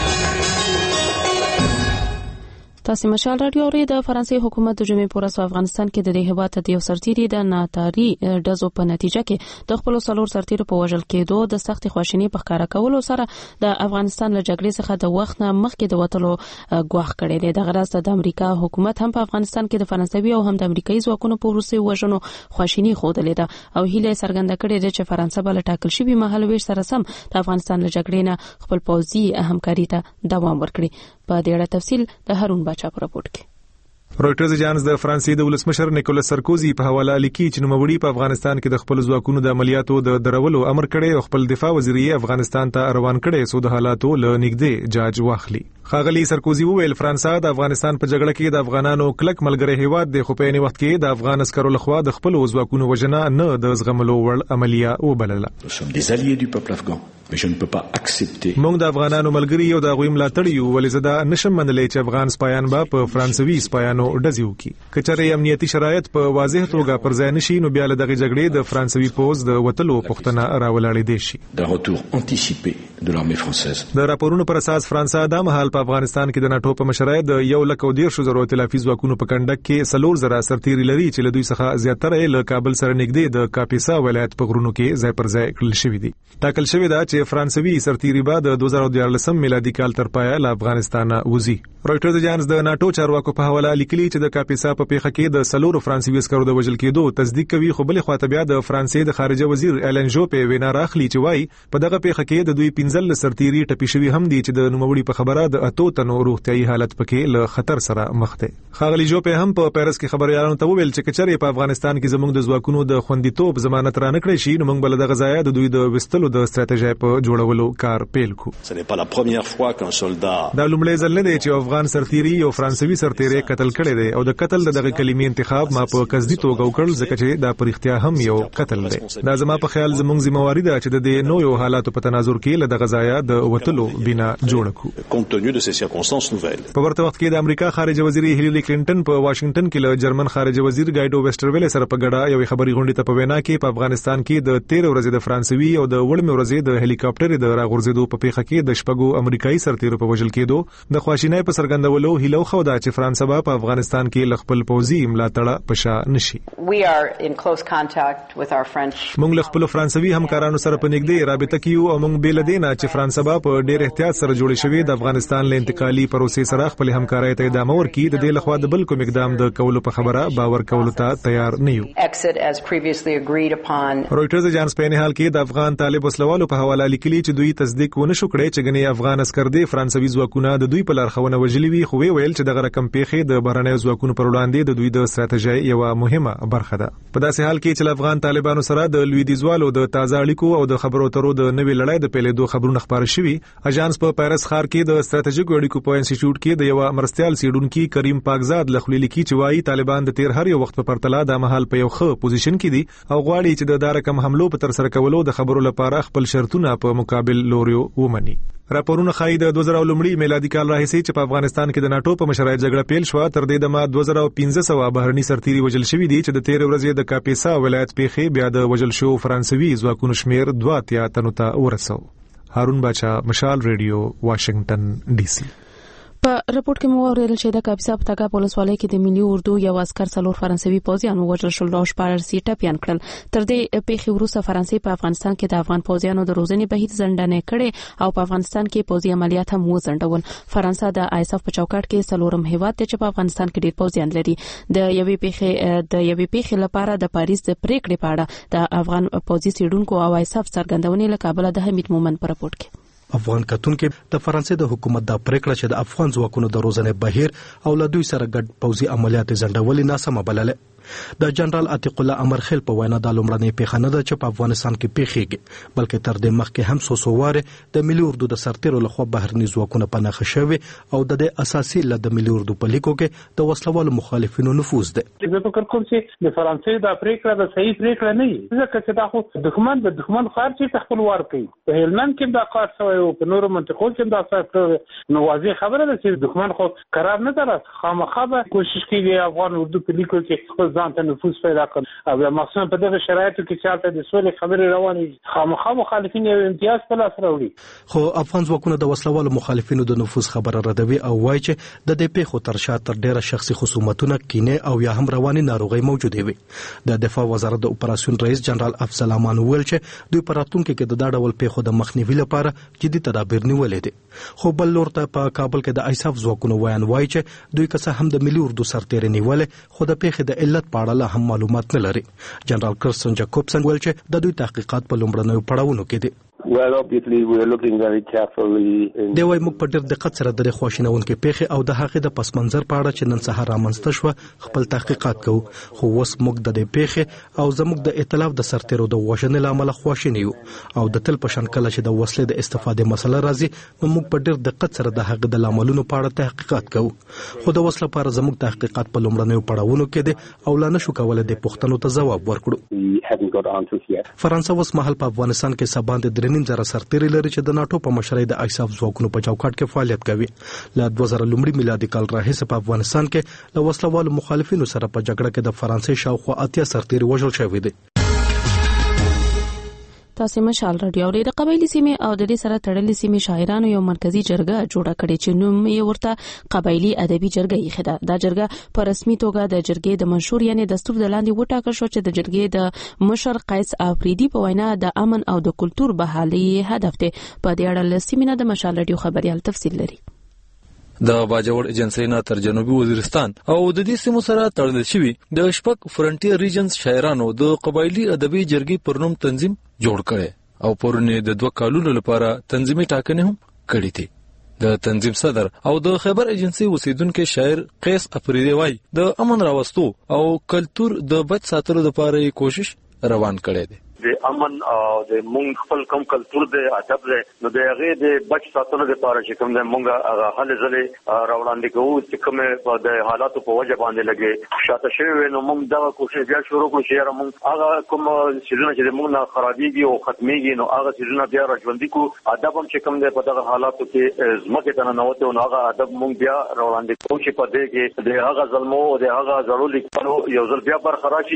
تاسو مشال رادیو ری د فرانسې حکومت د جمعې پورس په افغانستان کې د دې هیواد د یو سرتیری د ناتاری دزو په نتیجه کې د خپل سلور سرتیرو په وژل کېدو د سخت خواشینی په ښکارا کولو سره د افغانستان له جګړې څخه د وخت نه مخکې د وټلو غواخ کړی دی. د غراسته د امریکا حکومت هم په افغانستان کې د فرانسوي او هم د امریکایي ځواکونو په وروسي وژنو خواشینی خوده لیده او هیله څرګنده کړې ده چې فرانسه بل ټاکل شوی مهال ویش سره سم د افغانستان له جګړې نه خپل پوځي همکاري ته دوام ورکړي. په دې اړه تفصیل د هارون باچا په راپورټ کې. رويټرز اجانس د فرانسې د ولسمشر نیکولاس سرکوزي په حواله لیکي چې نوموړي په افغانستان کې د خپل ځواکونو د عملیاتو د درولو امر کړی او خپل دفاع وزیر یې افغانستان ته روان کړی سو د حالاتو له نږدې جاج واخلي. خاغلی سرکوزي وویل فرانسه د افغانستان په جګړه کې د افغانانو کلک ملګری هیواد دی، خو په یوه وخت کې د افغان عسکرو لخوا د خپل ځواکونو وژنه نه د زغملو وړ عملیه وبلله. موږ د افغانانو ملګری یو د غوي ملاتړ یو، ولې زدا نشم منلای چې افغان سپایان به په فرانسوي سپایانو ډزیو کی. کچره امنیتي شرایط په واضح توګه پر ځای نشي نو بیا له دغه جګړې د فرانسوي پوز د وټلو پښتنه راولاړې دي شي. د رetour anticipé de l'armée française. د راپورونو پر اساس فرانسه د مهال په افغانستان کې د ناتو په مشرۍ د یو لک او ډیر شو زرو تلافي ځواکونو په کنډک کې سلور زره سرتیري لري چې له دوی څخه زیاتره له کابل سره نږدې د کاپیسا ولایت په غرونو کې ځای پر ځای کړل شوی دي. ټاکل شوی دا چې فرانسوي سرتیري به د دوه زره دیارلسم میلادي کال تر پایه له افغانستان وځي. رويټرز اجانس د ناتو چارواکو په حواله لیکلي چې د کاپیسا په پیښه کې د سلور فرانسوي عسکرو د وژل کېدو تصدیق کوي، خو بل خواته بیا د فرانسې د خارجه وزیر ایلن جوپې وینا راخلی چې وایي په دغه پیښه کې د دوی پنځل سرتیري ټپي شوی هم دي چې د نوموړي په خبره د اتو تنو روغتيایي حالت پکې له خطر سره مخ ده. خاغلی جوپې هم په پیرس کې خبريالانو ته وویل چې کچري په افغانستان کې زموږ د ځواکونو د خوندیتوب ضمانت را نکړي شي نو موږ بل دغه ځای د دوی د وستلو د ستراتیژي په جوړولو کار پیل کو. Ce n'est pas la première fois qu'un soldat دا لومړی ځل نه دی چې افغان سرتیري او فرانسوي سرتیري قتل کړي دي او د قتل دغه کلمې انتخاب ما په قصدي توګه وکړل ځکه چې دا پرختیا هم یو قتل دی. دا زما په خیال زموږ ذمہواری ده چې د دې نوو حالاتو په تناظر کې له دغه ځای د وټلو بنا جوړ کو. compte tenu de ces circonstances nouvelles. په ورته وخت کې د امریکا خارجه وزیر هیلری کلینټن په واشنگټن کې له جرمن خارجه وزیر ګایډو ویسټرویل سره په ګډه یو خبري غونډه ته په وینا کې په افغانستان کې د تیر ورځې د فرانسوي او د وړمې ورځې د هلیکاپټر د راغورځېدو په پیښه کې د شپږو امریکایي سرتیرو په وژل کېدو د خواشینۍ په سرګندولو هیلو خو دا چې فرانسه په افغان افغانستان کې لخپل پوزي ملاتړ پشا نشي. We are in close contact with our French. موږ لخپل فرانسوي همکارانو سره په نږدې رابطه کې یو او موږ بیل دینه چې فرانسبا په ډېر احتیاط سره جوړې شوې د افغانستان له انتقالي پروسې سره خپل همکارۍ ته ادامه ورکړي. د دې لخوا د بل کوم اقدام د کولو په خبره باور کولو ته تیار نه یو. Exit as previously agreed upon. رويټرز جانس په حال کې د افغان طالب وسلوالو په حواله لیکلي چې دوی تصدیق ونه شو کړی چې غني افغان عسكر دي فرانسوي ځواکونه د دوی په لارښوونه وجلي وي، خو ویل چې د رقم پیخې د بهرنۍ ځواکونو پر وړاندې د دوی د ستراتیژي یو مهمه برخه ده. په داسې حال کې چې افغان طالبانو سره د لویدیځوالو د تازه اړیکو او د خبرو اترو د نوې لړۍ د پیلېدو خبرونه خبره شوي. اژانس په پاریس ښار کې د ستراتیژیکو اړیکو په انسټیټیوټ کې د یو مرستيال سیډونکو کریم پاکزاد لخوا لیکي چې وايي طالبان د تیر هر یو وخت په پرتله د مهال په یو ښه پوزیشن کې دي او غواړي چې د دارکم حملو په تر سره کولو د خبرو لپاره خپل شرطونه په مقابل لوريو ومني. راپورونه ښایي د دوه زره لومړي میلادي کال راهیسې چې په افغانستان کې د ناتو په مشرۍ جګړه پیل شو تر دې دمه دوه زره پنځه سوه بهرني سرتیري وژل شوي دي چې د تیر ورځې د کاپیسا ولایت پیښې بیا د وژل شو فرانسوي ځواکونو شمیر دوه اتیا تنو ته ورسو. هارون باچا، مشال ریډیو، واشنگټن ډي سي. په رپورت کې مو اورېدل چې د کاپیسا په تاګه پولیسوالۍ کې د ملي اردو یو عسكر څلور فرانسوي پوځیانو وژل شول او شپږ سیټه پیان کړل. تر دې پیښې وروسته فرانسې په افغانستان کې د افغان پوځیانو د روزنې بهیر ځنډنه کړې او په افغانستان کې پوځي عملیات هم وځنډول. فرانسه د آیساف په چوکاټ کې څلورم هیواد دی چې په افغانستان کې ډېر پوځیان لري. د یوې پیښې د یوې پیښې لپاره د پاریس د پریکړې په اړه د افغان پوځي سیډونکو او آیساف څرګندونې له کابل د حمید مومن په رپورت کې. افغان کتونکو د فرانسې د حکومت د پریکړه چې د افغان ځواکونو د روزنې بهیر او له دوی سره ګډ پوځي عملیات ځنډول ناسمه بلله. د جنرال عتیق الله امرخیل په وینا د لومړنۍ پیښه نه ده چې په افغانستان کې پیښیږي، بلکې تر دې مخکې هم څو څو واره د ملي اردو د سرتیرو لخوا بهرني ځواکونه پناه شوي او د دې اساسي له د ملي اردو په لیکو کې د وسلوالو مخالفینو نفوذ ده. زه فکر کوم چې د فرانسې د پریکړه د صحیح پریکړه نه وي، ځکه چې دا خو دښمن د دښمن خار چې خپل وار کوي. په هلمند کې دا کار شوی او په نورو منطقو کې دا څه نو واضح خبره ده چې دښمن خو قرار نه درس خامخا به کوشش کوي افغان اردو په لیکو کې خپل ځان ته نفوذ پیدا کړي او مخصوصا په دغه شرایطو کې چې حالت د سولې خبرې روانې خامخا مخالفین یو امتیاز په لاس راوړي. خو افغان ځواکونه د وسلوالو مخالفینو د نفوذ خبره ردوي او وایي چې د دې پیښو تر شا تر ډیره شخصي خصومتونه کینې او یا هم رواني ناروغي موجوده وي. د دفاع وزارت د اپراسیون رئیس جنرال افضل امان ویل چې دوی په راتلونکي کې د دا ډول پیښو د مخنیوي لپاره جدي تدابیر نیولې دي. خو بل لور ته په کابل کې د آیساف ځواکونو ویان وایي چې دوی که څه هم د ملي اردو سرتیري نیولې خو د پیښې د علت په اړه هم معلومات نه لري. جنرال کرستن جاکوبسن ویل چې د دوی تحقیقات په لومړنیو پړاوونو کې دي. Well, obviously, we are looking very carefully. دی وايي موږ په ډېر دقت سره د خواشینونکو پیښې او د هغې د پس منظر په اړه چې نن سهار رامنځته شو خپل تحقیقات کوو. خو اوس موږ د دې پیښې او زموږ د ائتلاف د سرتیرو د وژنې لامل خواشین یو او د تل په شان کله چې د وسلې د استفادې مسله راځي نو موږ په ډېر دقت سره د هغې د لاملونو په اړه تحقیقات کوو. خو د وسلې لپاره زموږ تحقیقات په لومړنیو پړاوونو کې دي او لا نشو کولای د پوښتنو ته ځواب ورکړو. فرانسه اوس مهال په افغانستان کې سباند د نیم زره سرتیري لري چې د ناتو په مشرۍ د آیساف ځواکونو په چوکاټ کې فعالیت کوي. له دوه زره لومړي میلادي کال راهیسې په افغانستان کې له وسلوالو مخالفینو سره په جګړه کې د فرانسې شاوخوا اتیا سرتیري وژل شوي دي. تاسو مشال رادیو اوري د قبایلی سیمې او د دې سره تړلې سیمې شاعرانو یو مرکزی جرګه جوړه کړې چې نوم یې ورته قبایلی ادبي جرګه یې خده. دا جرګه په رسمي توګه د جرګې د منشور یعنی دستور د لاندې وټاکل شو چې د جرګې د مشر قیس افریدي په وینا د امن او د کلچر بحالي هدف دی. په دې اړه سیمینه د مشال رادیو خبريال تفصیل لري. د باجوړ ایجنسی نه تر جنوبي وزیرستان او د دې سیمو سره تړل شوی د شپږ فرنټیر ریجنز شاعرانو د قبایلی ادبي جرګې پر نوم تنظیم جوړ کړي او پرونه د دوه کالونو لپاره تنظیمي ټاکنې هم کړې دي. د تنظیم صدر او د خبر ایجنسی اوسیدونکو شاعر قیس افریدي وای د امن راوستو او کلچر د بچ ساتلو لپاره کوشش روان کړي دي. د امن او د مونږ خپل کوم کلچر د ادب نو د هغه د بچ ساتلو لپاره چې کوم د مونږه هغه حل زله راوړاندې کوو چې کوم د حالاتو په وجه باندې لګي شاته شوی نو مونږ دا کوشش بیا شروع کوو چې مونږ هغه کوم سيزونه چې مونږ نه خرابيږي او ختميږي نو هغه سيزونه بیا راځوندي کو ادب هم چې کوم د په دغه حالاتو کې زمکه ته نه وته نو هغه ادب مونږ بیا راوړاندې کوو چې په دې کې د هغه ظلمو او د هغه ضروري لیکلو یو ځل بیا برخراشي.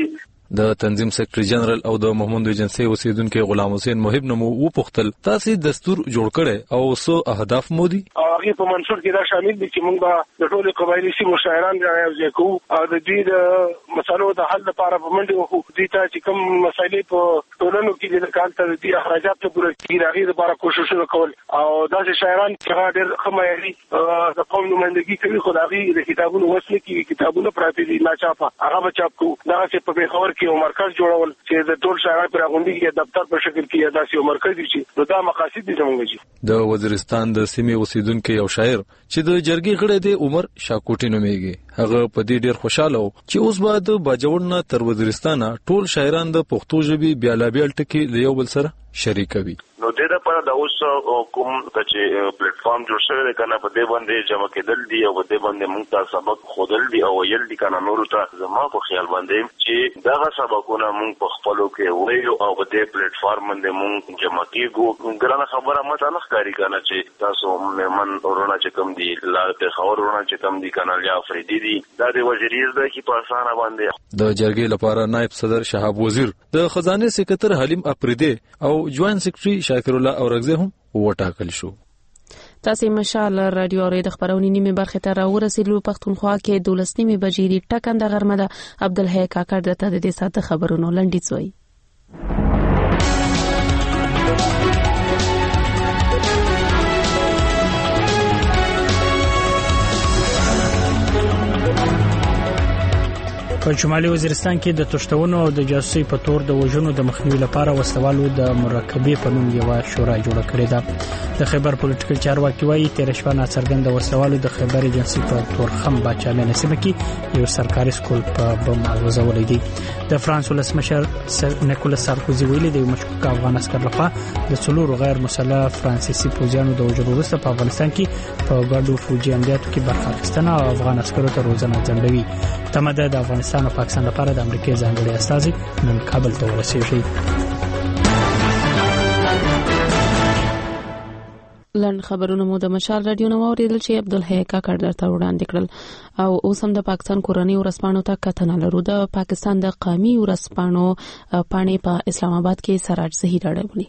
د تنظیم سیکریټری جنرال او د محمد ایجنسی اوسیدونکو غلام حسین محب نمو و پختل تاسو دستور جوړ کړي او سو اهداف مودي هغه په منشور کې دا شامل دي چې موږ د ټولو قبایلی سیمو شاعران راځي کوو او د دې د مسالو د حل لپاره په منډه وکړو دي چې کوم مسایلې په ټولنو کې د کال ته دي اخراجات ته پوره کیږي لپاره کوششونه کول او داسې شاعران چې ډېر خمایري د قوم نمائندګي کوي خو دغه د کتابونو وسله کې کتابونه پراته دي لا چاپه هغه بچاپ کو دا چې په بخور کې یو مرکز جوړول چې د ټول شاعرانو پر غونډې کې دفتر په شکل کې داسې یو مرکز دي چې دا مقاصد دي زموږ د وزیرستان د سیمې اوسیدونکو یو شاعر چې د جرګې غړی دی عمر شاکوټی نومیږي هغه په دې ډیر خوشاله و چې اوس بعد باجوړ نه تر وزیرستانه ټول شاعران د پښتو ژبې بیالابیل ټکی له یو بل سره شریکوي نو د دې لپاره د اوس کوم چې پلیټ فارم جوړ شوی دی کنه په دې باندې جمع کېدل دي او په دې باندې موږ ته سبق خودل دي او یل دي کنه نور ته زما په خیال باندې چې دغه سبقونه موږ په خپلو کې وایو او په دې پلیټ فارم باندې موږ جمع کیږو ګرانه خبره ماته نه ښکاري کنه چې تاسو مېمن ورونه چې کوم دي لا په خبر ورونه چې کوم دي کنه یا افریدي دي دا د وزیریز د کی په اسانه باندې د جرګې لپاره نائب صدر شهاب وزیر د خزانه سکرټر حلیم افریدي او جوائنٹ سیکریټری شاکر الله اورغزه هم وټاکل شو. تاسو مشال رادیو اورید خبرونه نیمه برخه ته راورسېدلو پښتونخوا کې دولسنیمه بجې ټکنده غرمه ده عبدالحی کاکړ د ته د ساته خبرونو لنډیز وای. په شمالي وزیرستان کې د تشتونو او د جاسوسي په تور د وژنو د مخنیوي لپاره وسوالو د مرکبې په نوم یو شورا جوړه کړې ده. د خیبر پولیټیکل چارواکي وايي تیر شپه ناڅرګند وسوالو د خیبر ایجنسی په تورخم باچا منسبه کې یو سرکاري سکول په بم وژولې دي. د فرانس ولسمشر نیکولاس سارکوزي ویلي دی مشکوک افغان عسكر لخوا د څلورو غیر مسلح فرانسیسي پوځیانو د وژلو وروسته په افغانستان کې په ګډو فوجي عملیاتو کې برخه اخیستنه او افغان عسکرو ته روزنه ځنډوي. تمده د افغانستان او پاکستان لپاره د امریکای ځانګړي استازي نن کابل ته ورسېږي. لن خبرونه مو د مشال رادیو نو اوریدل چې عبدالحی کاکړ درته وړاندې کړل او اوس هم د پاکستان کورنۍ ورسپانو ته کتنه لرو. د پاکستان د قومي ورسپانو پانی په اسلام آباد کې سراج زهیر اړولي.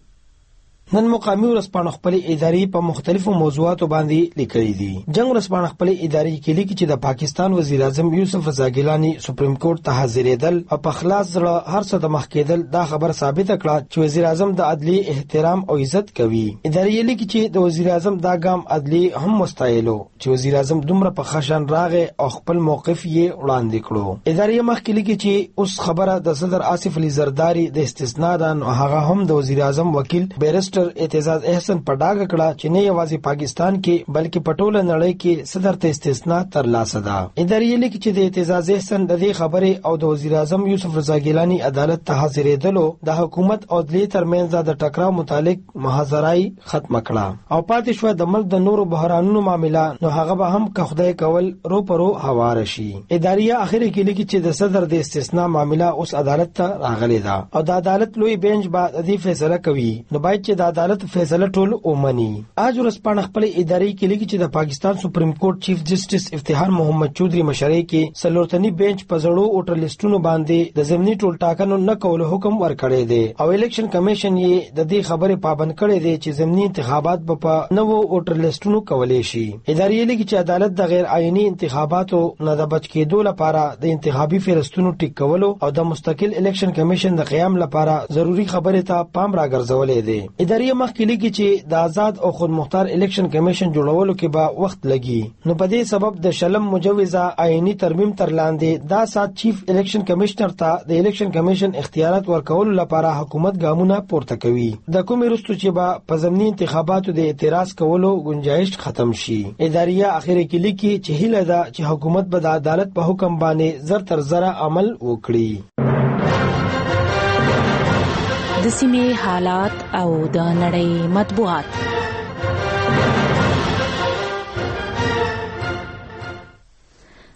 نن مقامی ورسپانو خپل اداري په مختلفو موضوعاتو باندې لیکلي دي. جنگ ورسپانو خپل اداري کې لیکي چې د پاکستان وزیر اعظم یوسف رضا ګیلانی سپریم کورټ ته حاضرېدل او په خلاص زړه هر څه ته مخ کېدل دا خبر ثابت کړه چې وزیر اعظم د عدلي احترام او عزت کوي. اداري لیکي چې د وزیر اعظم دا ګام عدلي هم مستایلو چې وزیر اعظم دومره په خشن راغې او خپل موقف یې وړاندې کړو. اداري مخکې لیکي چې اوس خبره د صدر آصف علي زرداری د استثناء ده نو هغه هم د وزیر اعظم وکیل بیرسټر اعتزاز احسن په ډاګه کړه چې نه یوازې پاکستان کې بلکې په ټوله نړۍ کې صدر ته استثناء تر لاسه ده. اداري لیکي چې د اعتزاز احسن د دې خبرې او د وزیر اعظم یوسف رضا ګیلانی عدالت ته حاضرېدلو د حکومت او عدلیې ترمنځ د ټکراو متعلق محاذرای ختم کړه او پاتې شو د ملک د نورو بحرانونو معاملې نو هغه به هم که خدای کول رو پرو هوار شي. اداري اخر کې لیکي چې د صدر د استثناء معاملې اوس عدالت ته راغلي ده او د عدالت لوی بنچ به د دې فیصله کوي نو باید چې د عدالت فیصله ټول اومني. اج ورځپاڼه خپل اداري کې لیکي چې د پاکستان سپریم کورټ چیف جسټس افتخار محمد چودري مشرۍ کې سلورتنی بنچ په زړو اوټر لیستونو باندې د ضمني ټول ټاکنو نه کولو حکم ورکړی دی او الیکشن کمیشن یې د دې خبرې پابند کړی دی چې ضمني انتخابات به په نوو اوټر لیستونو کولای شي. اداري لیکي چې عدالت د غیر آئینی انتخاباتو نه د بچ کېدو لپاره د انتخابي فهرستونو ټیک کولو او د مستقل الیکشن کمیشن د قیام لپاره ضروری خبرې ته پام راګرځولې دی. اداري مخکې لیکي چې د آزاد او خود مختار الیکشن کمیشن جوړولو کې به وخت لګي نو په دې سبب د شلم مجوزه آئینی ترمیم تر لاندې دا سات چیف الیکشن کمشنر ته د الیکشن کمیشن اختیارات ورکولو لپاره حکومت ګامونه پورته کوي. د کومې وروسته چې به په ضمني انتخاباتو د اعتراض کولو گنجائش ختم شي. اداریه اخر کې لیکي چې هیله ده چې حکومت به د عدالت په حکم باندې زر تر زر عمل وکړي. د سیمې حالات او د نړۍ مطبوعات.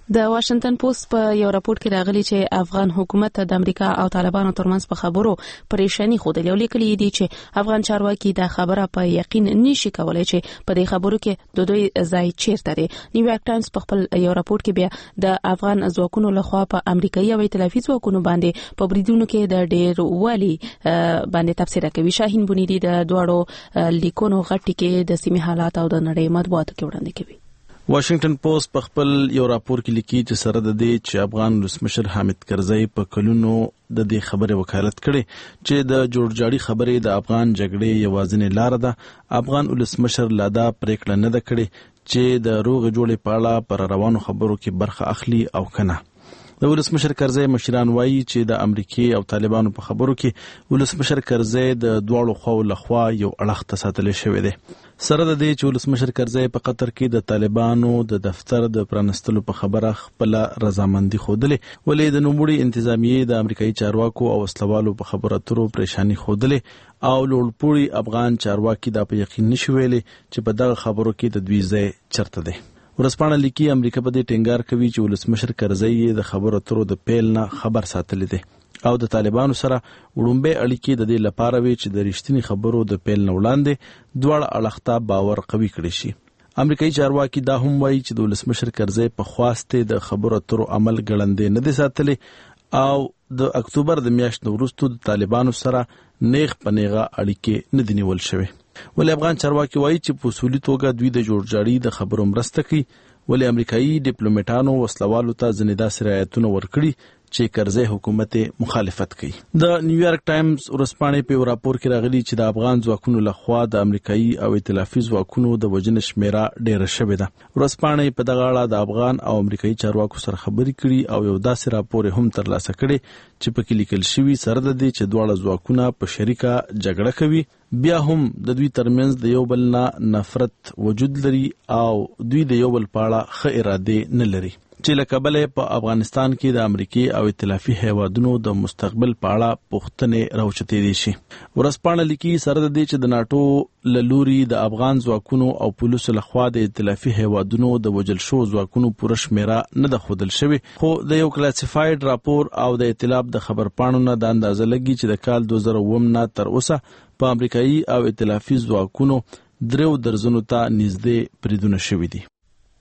د واشنگټن پوسټ په یو راپور کې راغلی چې افغان حکومت د امریکا او طالبانو ترمنځ په خبرو پریشانی خوده لیکلي لیکلي دي چې افغان چارواکي دا خبره په یقین نشي کولای چې په دې خبرو کې د دوی ځای چیرته دی. نیویارک ټایمز په خپل یو راپور کې بیا د افغان ځواکونو لخوا په امریکایي او ائتلافي ځواکونو باندې په بریدونو کې د ډېر والی باندې تفسیر کوي. شاهین بنيدي د دوړو لیکونو غټي کې د سیمې حالات او د نړۍ مطبوعاتو کې وړاندې کوي. واشنگټن پوسټ په خپل یو راپور کې لیکي چې سره د دې چې افغان ولسمشر حامد کرزی په کلونو د دې خبره وکالت کړي چې د جوړجاړي خبرې د افغان جګړې یوازینی لار ده. افغان ولسمشر لا دا پریکړه نه ده کړې چې د روغ جوړې پاړه پر روانو خبرو کې برخه اخلي او کنه. د ولسمشر کرزی مشران وایي چې د امریکای او طالبانو په خبرو کې ولسمشر کرزی د دواړو خواو لخوا یو اړخ ته ساتل شوی دی. سره د دې چې ولسمشر کرزی په قطر کې د طالبانو د دفتر د پرانستلو په خبره خپل رضامندي خودلې، ولې د نوموړي انتظامیه د امریکایي چارواکو او وسلوالو په خبره اترو پریشانی خودلې او لوړپوړي افغان چارواکي دا په یقین نشي ویلي چې په دغه خبرو کې د دوی ځای چرته دی. ورسپانه لیکي امریکا په دې ټینګار کوي چې ولسمشر کرزی د خبرو اترو د پیل نه خبر ساتلی دی او د طالبانو سره وړومبه اړیکې د دې لپاره وي چې د رښتینی خبرو د پیل نه وړاندې دواړه اړخته باور قوي کړي شي. امریکایي چارواکي دا هم وایي چې د ولسمشر کرزی په خواسته د خبرو اترو عمل ګړندې نه دي ساتلي او د اکتوبر د میاشتې وروسته د طالبانو سره نیغ پنیغه اړیکې نه دي نیول شوی. ولې افغان چارواکي وایي چې په اصولي توګه دوی د جوړجاړي د خبرو مرسته کوي، ولې امریکایي ډیپلوماټانو وسلوالو ته ځنې داسې رعایتونه ورکړي چې کرزی حکومت مخالفت کوي. د نیویارک ټایمز ورسپانې په راپور کې راغلي چې د افغان ځواکونو لخوا د امریکایي او ائتلافي ځواکونو د وژنې شمیره ډیره شوې ده. ورسپانې په دغه اړه د افغان او امریکایي چارواکو سره خبرې کړي او یو داسې راپور هم ترلاسه کړي چې پکې لیکل شوی سره د دې چې دواړه ځواکونه په شریکه جګړه کوي، بیا هم د دوی ترمنځ د یو بل نه نفرت وجود لري او دوی د یو بل پاړه ښه اراده نه لري چې له کبله په افغانستان کې د امریکای او ائتلافي هیوادونو د مستقبل پاړه پوښتنې راوچتې دي شي. ورسپانه لیکي سره د دې چې د ناتو لوري د افغان ځواکونو او پولیسو لخوا د ائتلافي هیوادونو د وجل شو ځواکونو پوره شمیره نه ده ښودل شوی، خو د یو کلاسیفاید راپور او د ائتلاف د خبرپاڼو نه د اندازه لګي چې د کال دوه زره اووه نه تر اوسه په امریکایي او ائتلافي ځواکونو درو درزونو ته نږدې بریدونه شوي دي.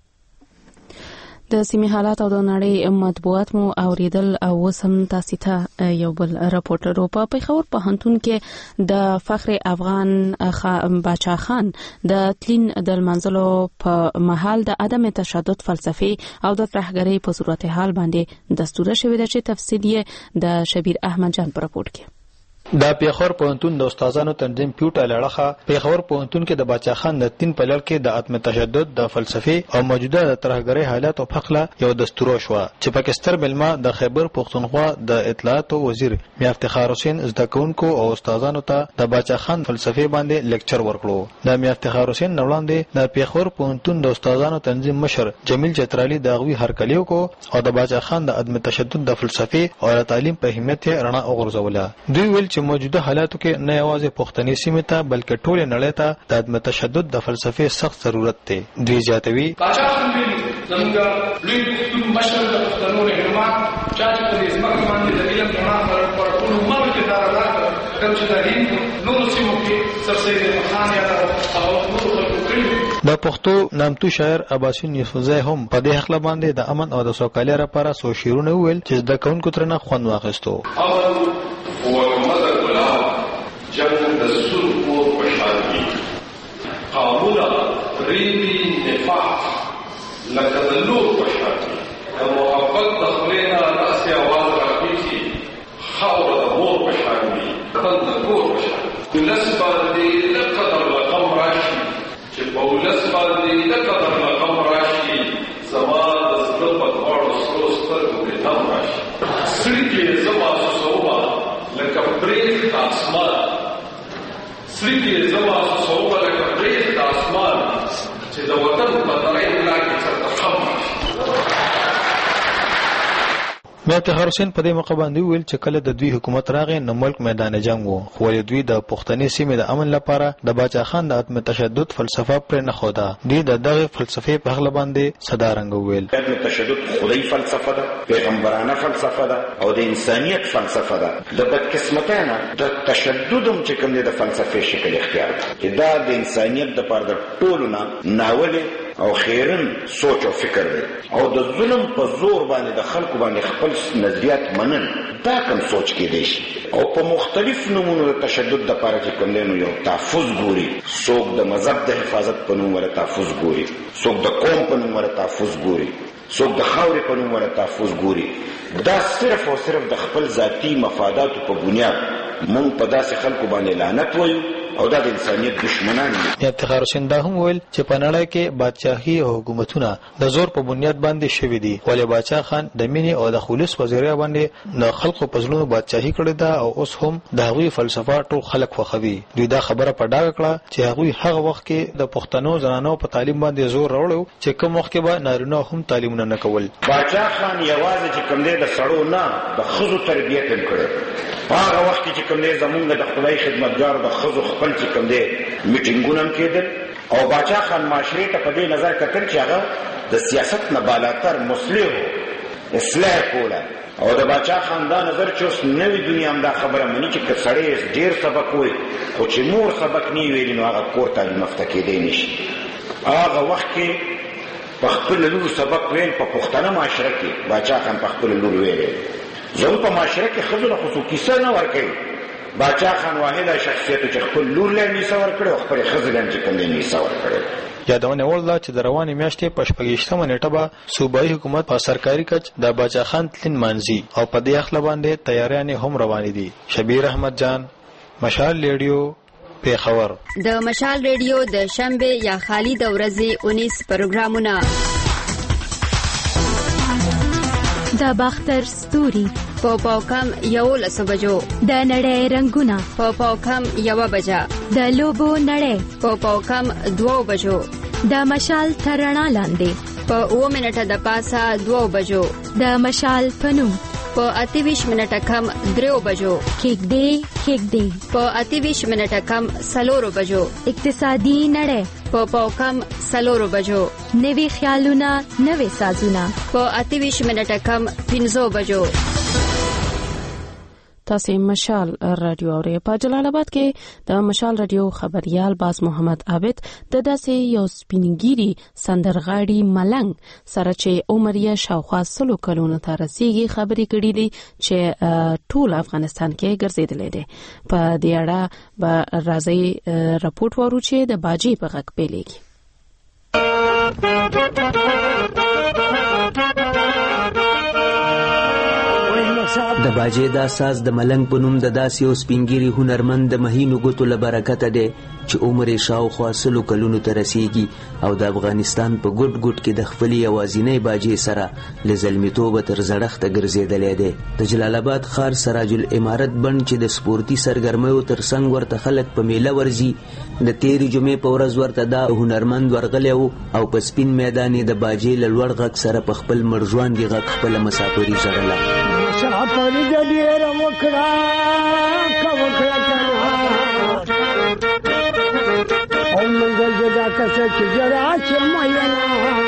د سیمې حالات او د نړۍ مطبوعات مو اوریدل او وسم تاسو ته یو بل راپورټر په پیښور پوهنتون کې د فخر افغان باچا خان د تلین د منځلو په محل د عدم تشدد فلسفي او د ترهګرۍ په صورتحال باندې دستور شوی د چې تفصیل یې د شبیر احمد جان په راپورټ کې د پیښور پوهنتون د استادانو تنظیم پیوټه لړخه پیښور پوهنتون کې د باچا خان د تین پلل کې د عدم تشدد د فلسفي او موجوده د ترهګرۍ حالات او پخله یو دستور شو چې پاکستان ملما د خیبر پختونخوا د اطلاعات وزیر میا افتخار حسین زدکونکو او استادانو ته د باچا خان فلسفي باندې لیکچر ورکړو. د میا افتخار حسین وړاندې د پیښور پوهنتون د استادانو تنظیم مشر جمیل چترالی داغوی هرکلیو کو او د باچا خان د عدم تشدد د فلسفي او تعلیم په اهمیت رڼا وغورځوله. دوی ویل چې موجوده حالاتو کې نه یوازې پښتني سیمه ته بلکې ټول نړۍ ته د عدم تشدد د فلسفي سخت ضرورت دی. دوی زیاتوي باچا خان زموږ لوی پښتون مشر د پښتنو رهنما چې په دې ځمکه باندې د علم رڼا پر ټول عمر کې دا راغله کوم چې د دین نور سیمو کې سرسید خان یا او نور خلکو کړي. د پښتو نامتو شاعر عباسین یوسفزئی هم په دې حق باندې د امن او د سوکالۍ لپاره سو شعرونه ویل چې د کونکو ترنه خوند واخیستو. جنگ دستور پور پشاندی قامونا ریدی نفاق لکدلور پشاندی محبت دخلینا راسی آواز راکیسی خور دمور پشاندی تند کور پشاندی لس باندی لقدر لقم راشی چه بولس باندی لقدر لقم راشی زمان دزدلبت وارو سروستر بودتم راشی سریکی زمان سوما لکه بریخ آسمان سریکی زمان سوما لکه بریخ آسمان چې د وطن په ترې ملاکی سره خم میافتخار حسین په دې موقع باندې ویل چې کله د دوی حکومت راغی نو ملک میدان جنگ وو، خو دوی د پښتني سیمې د امن لپاره د باچا خان د عدم تشدد فلسفه پر نه خوده. دوی د دغه فلسفه په هغه باندې صدارنګ ویل عدم تشدد خدای فلسفه ده، پیغمبرانه فلسفه ده او د انسانیت فلسفه ده. د بدقسمتانه د تشددم چې کوم د فلسفه شکل اختیار چې دا د انسانیت د پاره د ټولو نه ناوله او خیرن سوچ او فکر دی او د ظلم په زور باندې د خلکو باندې خپل نظریات منل دا کوم سوچ کې دی او په مختلف نمونو د تشدد د پاره چې کوم دی یو تحفظ ګوري، څوک د مذهب د حفاظت په نوم ور تحفظ ګوري، څوک د قوم په نوم ور تحفظ ګوري، څوک د خاورې په نوم ور تحفظ ګوري. دا صرف او صرف د خپل ذاتی مفاداتو په بنیاد مونږ په داسې خلکو باندې لعنت وایو او دا د انسانیت دشمنان دي. افتخار حسین دا هم ویل چې په نړۍ کې بادشاهي او حکومتونه د زور په بنیاد باندې شوي دي، ولې باچا خان د مینې او د خلوص په ذریعہ باندې د خلکو په زړونو بادشاهي کړې ده او اوس هم د هغوی فلسفه ټول خلک خوښوي. دوی دا خبره په ډاګه کړه چې هغوی هغه وخت کې د پښتنو زنانو په تعلیم باندې زور راوړو چې کوم وخت کې به نارینه هم تعلیمونه نه کول. باچا خان یوازې چې کوم دی د سړو نه د ښځو تربیت هم کړی. هغه وخت کې چې کوم دی زمونږ د خدای خدمتګارو د ښځو خپل چې کوم دی میټینګونه هم کېدل او باچا خان معاشرې ته په دې نظر کتل چې هغه د سیاست نه بالاتر مصلح و، اصلاح کوله. او د باچا خان دا نظر چې اوس نوې دنیا هم دا خبره مني چې که سړی ډېر سبق وایي خو چې مور سبق نه ویلي نو هغه کور تعلیم یافته کېدی نه شي. هغه وخت کې په خپل لور سبق ویل په پښتنه معاشره کې باچا خان په خپل لور ویلی. زموږ په معاشره کې ښځو له خصوصي کیسه نه ورکوي. باچا خان واحده شخصیت چې خپل لور له نیسه ورکړي او خپل ښځه له چې کوم نیسه ورکړي. یادونه ولدا چې د روانې میاشتې په شپږیشتمه نیټه به صوبایي حکومت په سرکاري کچ د باچا خان تلین مانځي او په دې اخله باندې تیاریانې هم روانې دي. شبیر احمد جان، مشال ریډیو، پیښور. د مشال ریډیو د شنبه یا خالی د ورځې اونیس پروګرامونه د باختر ستوري په پاوکم یو لسو بجو، د نړۍ رنگونه په پاوکم یو بجا، د لوبو نړۍ په پاوکم دو بجو، د مشال ترڼا لاندې په اوه منټه د پاسه دو بجو، د مشال پنوم په اتیویش منټه کم دریو بجو، کېږدی کېږدی په اتیویش منټه کم سلورو بجو، اقتصادي نړۍ په پاوکم سلورو بجو، نوي خیالونه نوي سازونه په اتیویش منټه کم پنځو بجو. تاسو مشال رادیو اورئ. په جلال آباد کې د مشال رادیو خبريال باز محمد عابد د داسې یو سپینګيري سندرغاړي ملنګ سره چې عمر یې شاوخوا سلو کلونو ته رسیدي خبرې کړې دي چې ټول افغانستان کې ګرځېدلې دي. په دې اړه به راځي راپورټ ورو چې د باجی په غږ پیلېږي. د باجې دا ساز د ملنګ په نوم د داسې یو سپینګیري هنرمند د مهینو ګوتو له برکته دی چې عمر یې شاوخوا سلو کلونو ته رسیږي او د افغانستان په ګوټ ګوټ کې د خپلې یوازینۍ باجې سره له زلمیتوبه تر زړښته ګرځېدلی دی. د جلال آباد ښار سراج العمارت بڼ چې د سپورتي سرګرمیو تر څنګ ورته خلک په میله ورځي، د تېرې جمعې په ورځ ورته دا هنرمند ورغلی و او په سپین میدان یې د باجې له لوړ غږ سره په خپل مړژواندي غږ خپله مسافري ژړله. مسافري د ډېره وکړه که وکړه کنه او منګل جدا کسه چې جرا چې مینه.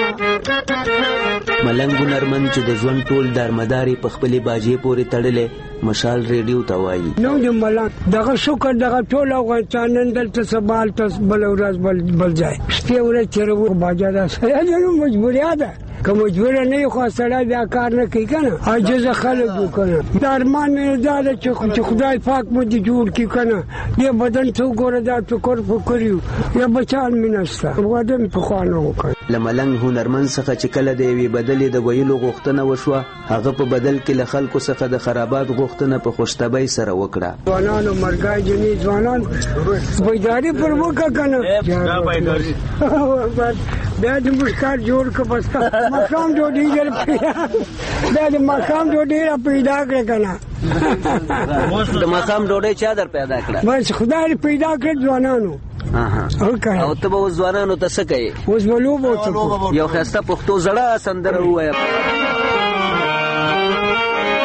ملنګ هنرمند چې د ژوند ټول دارمدارې په خپلې باجې پورې تړلې مشال ریډیو ته وایي. نو د ملنګ دغه شکر دغه ټول افغانستان نن دلته سبا هلته بله ورځ بل ځای شپې ورځ تېروو. باجه دا سړی دی نو مجبوریا ده، که مجبوره نه وي خو سړی بیا کار نه کوي که نه، عاجزه خلک وو که نه. د ارمان مې دا ده چې خدای پاک مو دې جوړ کړي که نه. دې بدن ته وګوره دا ټکر فکر یو یا بچان مې نشته، واده مې پخوا نه وکړ. له ملنګ هنرمند څخه چې کله د یوې بدلې د ویلو غوښتنه وشوه، هغه په بدل کې له خلکو څخه د خرابات غوښتنه په خوشطبعۍ سره وکړه. ځوانانو مرګای جنې ځوانان بیداري پر وکړه که نه، بیا د مشکار جوړ که بس مقام ډوډۍ ډېر پیدا بیا د مقام ډوډۍ را پیدا کړه که نه. د مقام ډوډۍ چا در پیدا کړه؟ بس خدای پیدا کړ ځوانانو. او ته به اوس ځوانانو ته څه کوې؟ اوس به لوبه یو ښایسته پښتو زړه سندره ووایه.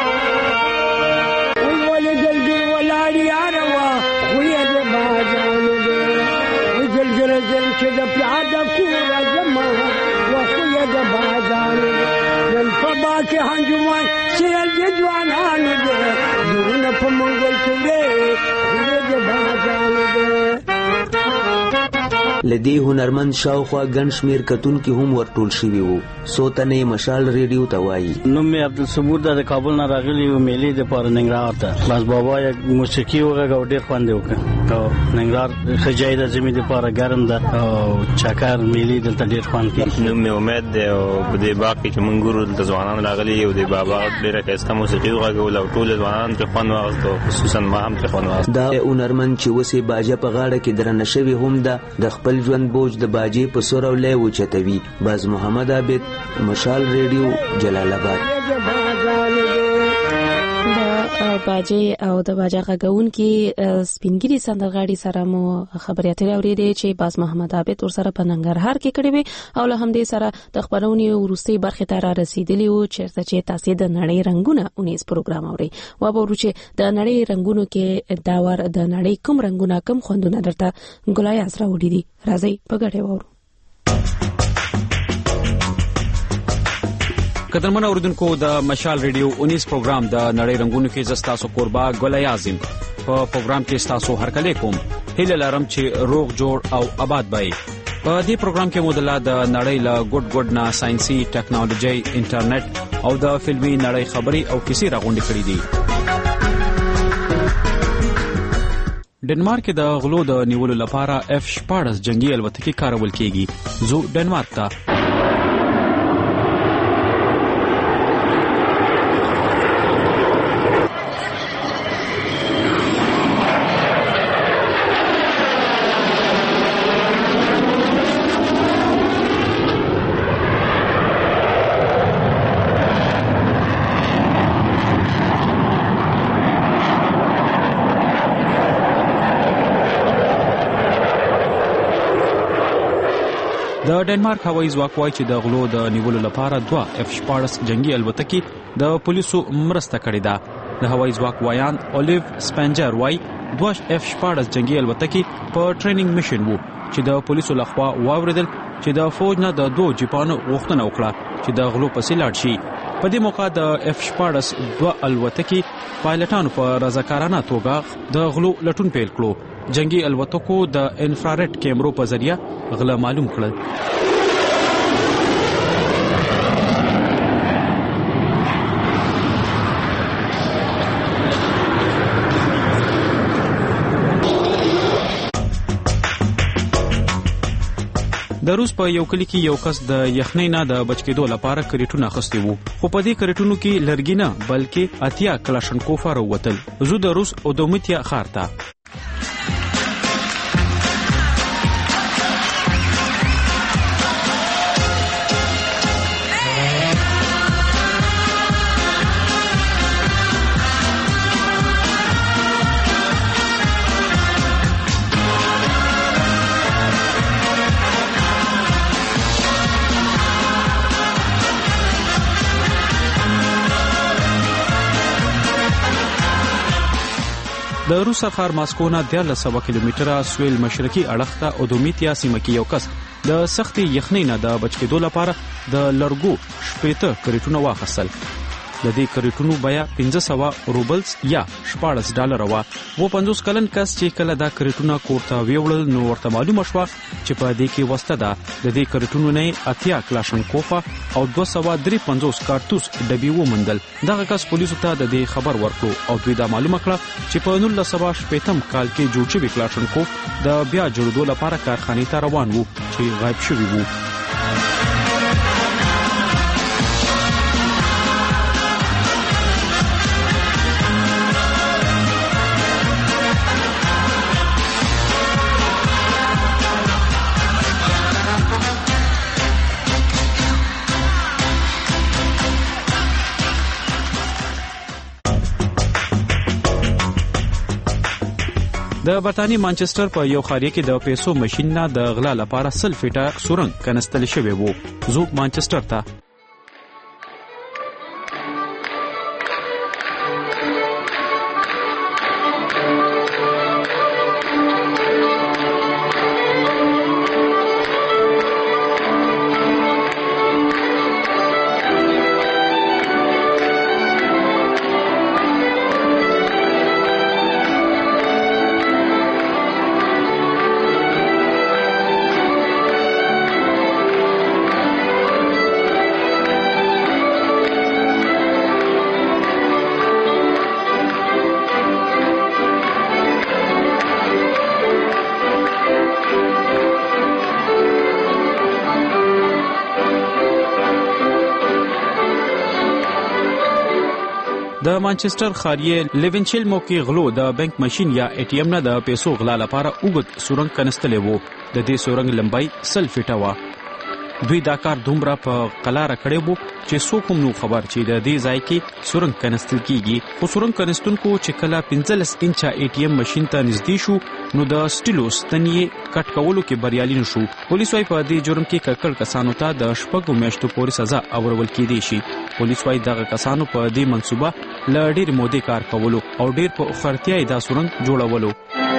لدی هنرمند شاوخوا ګڼ شمیر کتونکي هم ورټول شوي وو. څو تنې مشال ریډیو ته وایي. نوم مې عبدالصبور د کابل نه راغلی و میلې د پاره ننګرهار ته. بس بابا یک موسیقي وغږ ډېر خوند یې وکړ. او ننګرهار ښه ځای ده زمې د پاره ګرم ده او چکر میلې دلته ډېر خوند کوي. نوم مې امید دی او په دې باغ کې چې موږ ګورو دلته ځوانان راغلي او د بابا ډېره ښایسته موسیقي وغږول او ټول ځوانان ترې خوند واخیست او خصوصا ما هم ترې خوند واخیست. دا هنرمند چې اوس یې باجه په غاړه کې درنه شوې هم ده د خپل ژوند بوج د باجې په سور او لای اوچتوي. باز محمد عابد، مشال ریډیو، جلال آباد. د باجې او د باجه غږونکي سپینګری سندرغاړي سره مو خبرې اترې اورېدې چې باز محمد عابد ورسره په ننګرهار کې کړې وي او له همدې سره د خبرونې وروستۍ برخې ته را رسیدلی وو چېرته چې تاسو د نړۍ رنگونه اونیز پروګرام اوري. و به ورو چې د نړۍ رنگونو کې دا ور د نړۍ کوم رنگونه کوم خوندونه درته ګلای اسرا وډې دي. راځي په ګډه وورو. قدرمن اوردونکو، د مشال ریډیو اونیز پروګرام د نړۍ رنگونو کې زستا سو قربا ګلای اعظم په پروګرام کې تاسو هرکله کوم هیله لرم چې روغ جوړ او آباد وي. په دې پروګرام کې مودله د نړۍ له ګډ ګډ نه ساينسي ټیکنالوژي، انټرنیټ او د فلمي نړۍ خبري او کیسې راغونډې کړې دي. ډنمارک د غلو د نیولو لپاره اف شپاړس جنگي الوتکې کارول کیږي. زو ډنمارک ته د ډنمارک هوایي ځواک وايي چې د غلو د نیولو لپاره دوه اف شپاړس جنگي الوتکې د پولیسو مرسته کړې ده. د هوایي ځواک وایان اولیو سپنجر وايي دوه اف شپاړس جنگي الوتکې په ټریننګ میشن وو چې د پولیسو لخوا واوریدل چې د فوج نه د دوه جیپانو غوښتنه وکړه چې د غلو پسې لاړ شي. په دې موقع د اف شپاړس دوه الوتکې پایلټانو په رضاکارانه توګه د غلو لټون پیل کړو. جنگي الوتکو د انفراريډ کیمرو په ذریعہ غلا معلوم کړل. د روس په یو کلی کې یو کس د یخنۍ نه د بچ کېدو لپاره کریټونه اخیستي وو، خو په دې کریټونو کې لرګي نه بلکې اتیا کلاشنکوف راووتل. زو د روس اودومتیا ښار ته د روس ښار ماسکو نه دیارلس سوه کیلومتره سویل مشرقي اړخ ته اودومیتیا سیمه کې یو کس د سختي یخنۍ نه د بچ کېدو لپاره د لرګو شپېته کریټونه واخیستل. د دې کریټونو بیه پنځه سوه روبلز یا شپاړس ډالر وه. و پنځوس کلن کس چې کله دا کریټونه کور ته ویوړل نو ورته معلومه شوه چې په دې کې وسته ده. د دې کریټونو نه اتیا کلاشنکوفه او دوه سوه درې پنځوس کارتوس ډبې وموندل. دغه کس پولیسو ته د دې خبر ورکړو او دوی دا معلومه کړه چې په نولس سوه شپېتم کال کې جوړ شوي کلاشنکوف د بیا جوړېدو لپاره کارخانې ته روان وو چې غایب شوي وو. د برتانی مانچستر په یو خاریه کې د پیسو ماشين نه د غلا لپاره سل فیټه سورنګ کنستل شوی وو. زوګ مانچستر ته د مانچستر خاریه لیونچل موکي غلو د بانک ماشين یا ای ټي ایم نه د پیسو غلا لپاره وګت سورنګ کنستلې وو. د دې سورنګ لمبای سل فیټه وا. دوی دا کار دومره په قلاره کړی وو چې څوک هم نو خبر چې د دې ځای کې سورنګ کنستل کیږي. خو سورنګ کنستونکو چې کله پنځلس انچه ای ټي ایم ماشين ته نږدې شو نو د سټیلوس تنې کټ کولو کې بریالي نشو. پولیس وايي په دې جرم کې ککړ کسانو ته د شپږو میاشتو پورې سزا اورول کېدی شي. پولیس وايي دغه کسانو په دې منصوبه ل ډېر مودې کار کولو او ډېر په خرتیای دا سورنګ جوړولو.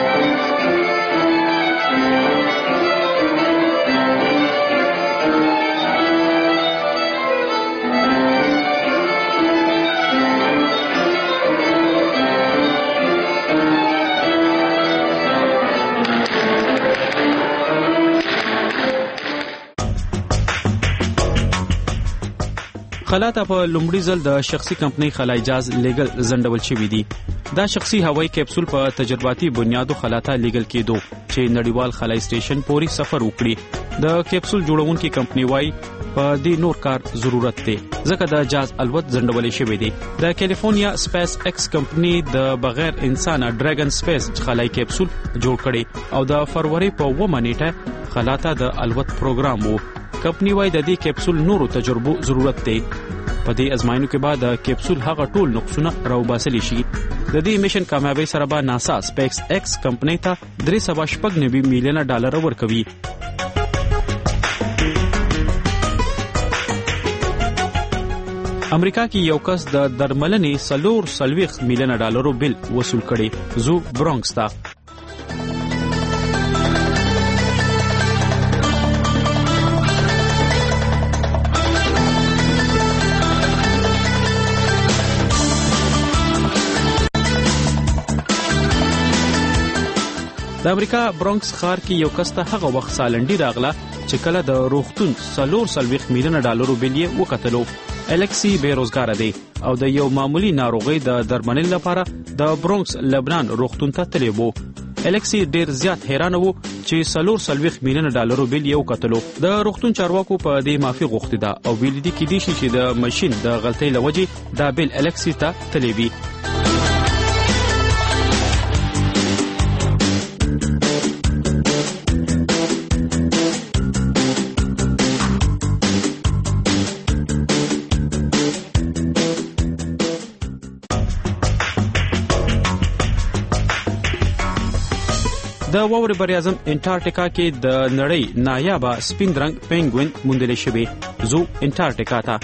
خلاته په لومړي ځل د شخصي کمپنۍ خلای جاز لیګل زندول شوی دی. دا شخصي هوایي کپسول په تجرباتي بنیادو خلاته لیګل کېدو چې نړیوال خلای سټیشن پورې سفر وکړي. د کپسول جوړونکي کمپنۍ وايي په دې نور کار ضرورت دی ځکه د جاز الوت زندول شوی دی. د کیلیفورنیا سپیس ایکس کمپنۍ د بغیر انسانه ډراګن سپیس خلای کپسول جوړ کړي او د فروری په اوومه نیټه خلاته د الوت پروګرام وو. کمپنۍ وايي د دې کپسول نورو تجربو ضرورت دی. په دې ازمایښتونو کې بعد د کپسول هغه ټول نقصونه راوباسل شي. د دې میشن کامیابی سره به ناسا سپیس ایکس کمپنۍ ته درې سوه شپږ نوي میلیونه ډالر ورکوي. امریکا کې یو کس د درملنې څلور څلوېښت میلیونه ډالرو بل وصول کړي. زو برونکس ته د امریکا برونکس ښار کې یو کس ته هغه وخت سالنډي راغله چې کله د روغتون څلور څلوېښت میلیونه ډالرو بل یې وکتلو. الکسی بیروزګاره دی او د یو معمولی ناروغۍ د درملنې لپاره د برونکس لبنان روغتون ته تللی وو. الکسی ډیر زیات حیران وو چې څلور څلوېښت میلیونه ډالرو بل یې وکتلو. د روغتون چارواکو په دې معافي غوښتې ده او ویلي دي کېدای شي چې د ماشین د غلطۍ له وجې دا بل الکسی ته تللی وي. د واورې بریاعظم انټارکټیکا کې د نړۍ نایابه سپین رنګ پینګوین موندل شوی. زو انټارکټیکا ته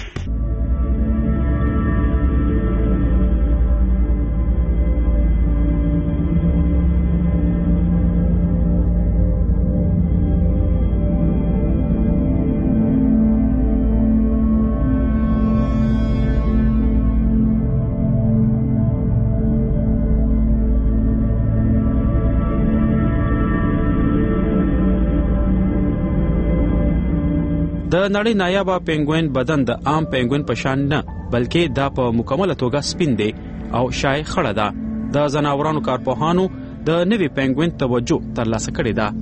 د نړۍ نایابه پینګوین بدن د عام پینګوین په شان نه بلکې دا په مکمله توګه سپین دی او شای خړه ده. د ځناورانو کارپوهانو د نوي پینګوین توجه ترلاسه کړې ده.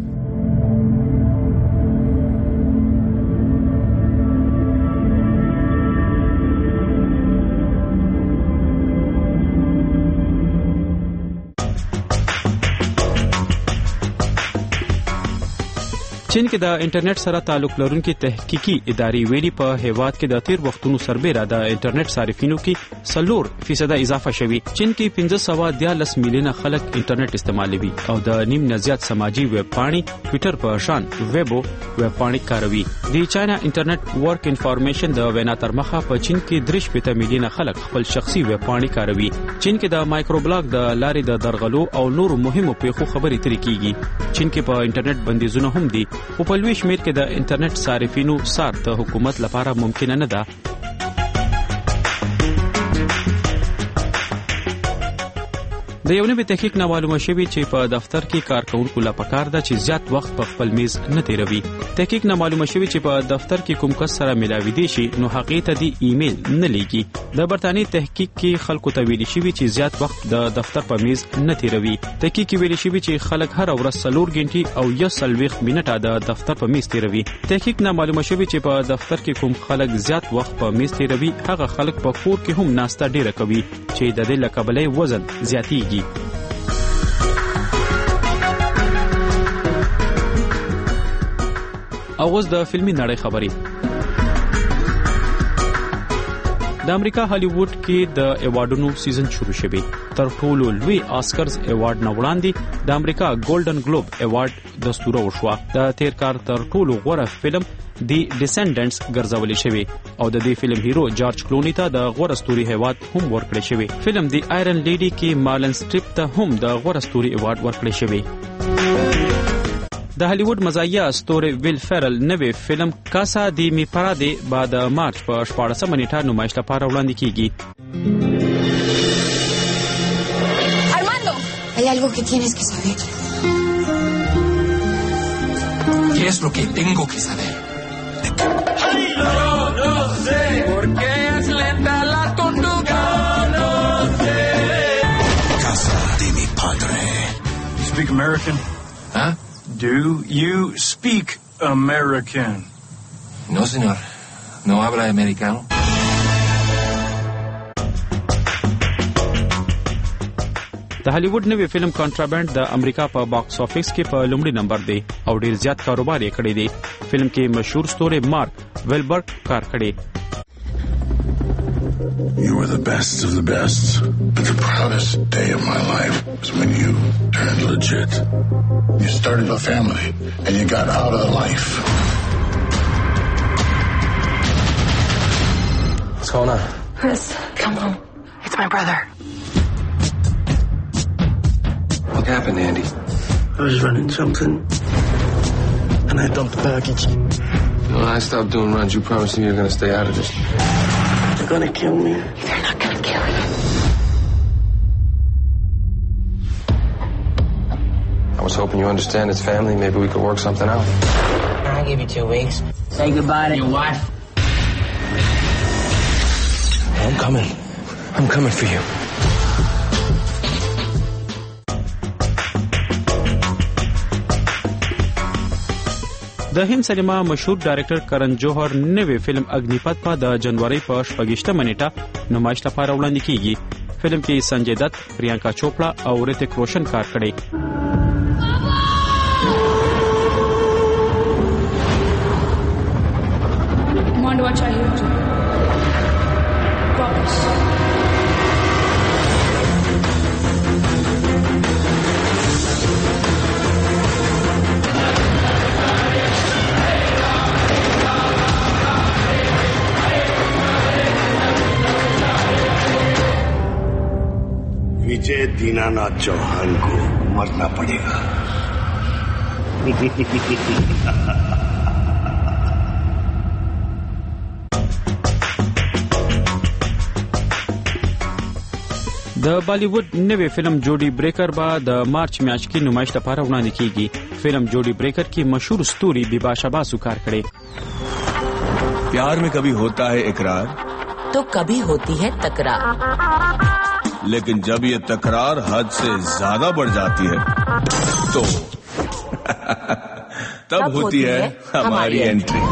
چین کې د انټرنیټ سره تعلق لرونکي تحقیقي ادارې ویلي په هیواد کې د تیر وختونو سربېره د انټرنیټ صارفینو کې څلور فیصده اضافه شوي. چین کې پنځه سوه دیارلس میلیونه خلک انټرنیټ استعمالوي او د نیم نه زیات سماجي ویب پاڼې ټویټر په شان ویبو ویب پاڼې کاروي. د چاینا انټرنیټ ورک انفارمیشن د وینا تر مخه په چین کې درې شپېته میلیونه خلک خپل شخصي ویب پاڼې کاروي. چین کې د مایکرو بلاګ د لارې د درغلو او نورو مهمو پیښو خبرې ترې کیږي. چین کې په انټرنیټ بندیزونه هم دي خو په لوی شمېر کې د انټرنیټ صارفینو سار د حکومت لپاره ممکنه نه ده. د یو نوي تحقیق نه معلومه شوې چې په دفتر کې کارکونکو لا پکار ده چې زیات وخت په خپل میز نه تیروي. تحقیق نه معلومه شوې چې په دفتر کې کوم کس سره ملاوي دي شي نو هغه ته دی ایمیل نه لیږي. د برتانی تحقیق کې خلکو ته ویل شوی چې زیات وخت د دفتر په میز نه تیروي. تحقیق کې ویل شوی چې خلک هر ورځ څلور غنټې او یو سلويخ منټه د دفتر په میز تیروي. تحقیق نه معلومه شوی چې په دفتر کې کوم خلک زیات وخت په میز تیروي هغه خلک په کور کې هم ناسته ډیره کوي چې د دې لکبلې وزن زیاتیږي. اوس د فلمي نړۍ خبري. د امریکا هالیوډ کې د ایوارډونو سیزن شروع شوی. تر ټولو لوی آسکرز ایوارډ نه وړاندې د امریکا ګولډن ګلوب ایوارډ دستور وشو. د تیر کال تر ټولو غوره فلم دی ډیسندنټس ګرځولې شوی او د دې فلم هیرو جارج کلونی ته د غوره ستوري هیواد هم ورکړل شوی. فلم دی آیرن لیډي کې مارلن سټریپ ته هم د غوره ستوري ایوارډ ورکړل شوی. د هالیوډ مزاحیه ستوري ویل فیرل نوې فلم کاسا دی می پرادې بعد مارچ په شپاړسمه نیټه نمایش لپاره وړاندې کیږي. Armando, hay algo que tienes que saber. ¿Qué es lo que tengo que saber? Ay, no, no sé por qué es lenta la tortuga. No sé. Casa de mi padre. You speak American? Huh? Do you speak American? No, señor. No habla americano. د هالیوډ نوې فلم کانټرابند د امریکا په باکس افیس کې په لومړي نمبر دی او ډیر زیات کاروبار یې کړی دی. فلم کې مشهور ستوري مارک ویلبرګ کار کړی. You were the best of the best, but the proudest day of my life was when you turned legit. You started a family, and you got out of life. What's going on? Chris, come home. It's my brother. What happened, Andy? I was running something, and I dumped the package. When I stopped doing runs, you promised me you were going to stay out of this. They're going to kill me. They're not going to kill you. I was hoping you understand it's family. Maybe we could work something out. I'll give you two weeks. Say goodbye to your wife. I'm coming. I'm coming for you. د هند سینما مشهور ډایرکټر کرن جوهر نوې فلم اګنیپت په د جنوري په شپږشتمه نیټه نمایش لپاره وړاندې کیږي. فلم کې سنجय دت، پریانکا چوپړا او ریتیک روشن کار کړی. مانډوا چاهیے واپس विजय दीनानाथ चौहान को मरना पड़ेगा. د بالیوډ نوې فلم جوډي بریکر به د مارچ میاشت کې نمایش لپاره وړاندې کیږي. فلم جوډي بریکر کې مشهور ستوري بيباشا باسو کار کړی. प्यार में कभी होता है इकरार तो कभी होती है तकरार, लेकिन जब ये तकरार हद से ज्यादा बढ़ जाती है तो तब होती है हमारी entry.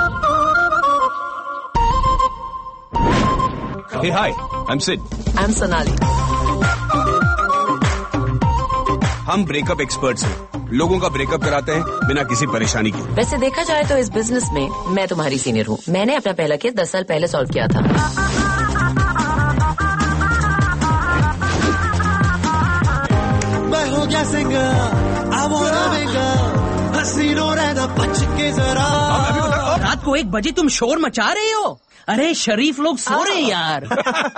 Hey, hi, I'm Sid. I'm Sonali. हम ब्रेकअप एक्सपर्ट्स हैं. लोगों का ब्रेकअप कराते हैं बिना किसी परेशानी के. वैसे देखा जाए तो इस बिजनेस में मैं तुम्हारी सीनियर हूँ. मैंने अपना पहला केस दस साल पहले सॉल्व किया था. मैं हो गया singer, I wanna make a हसीनों रहना बच के जरा. रात को एक बजे तुम शोर मचा रहे हो. अरे शरीफ लोग सो रहे हैं यार.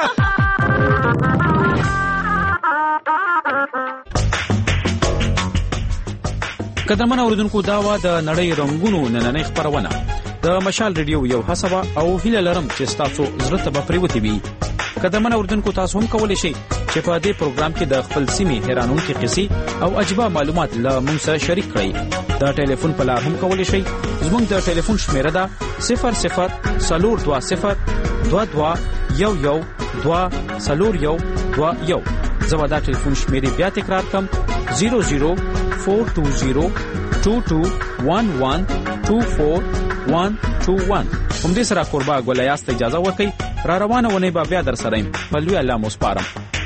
قدرمن اوریدونکو دا وا د نړۍ رنگونو نننۍ خبرونه د مشال ریډیو یو حسابه او هیله لرم چې تاسو زړه ته به پریوتی وي. قدرمن اوردونکو تاسو هم کولی شئ چې په دې پروګرام کې د خپل سیمې حیرانونکي قصې او عجیبه معلومات له موږ سره شریک کړئ. د ټلیفون په لار هم کولی شئ. زموږ د ټلیفون شمیره ده صفر صفر څلور دوه صفر دوه دوه یو یو دوه څلور یو دوه یو. زه به دا ټلیفون شمیرې بیا تکرار کړم زیرو زیرو فور ټو زیرو ټو ټو ون ون ټو فور ون ټو ون. همدې سره قربا ګوله یاست اجازه ورکړئ. را روانه ونې به بیا در سره یم. په لوی الله مو سپارم.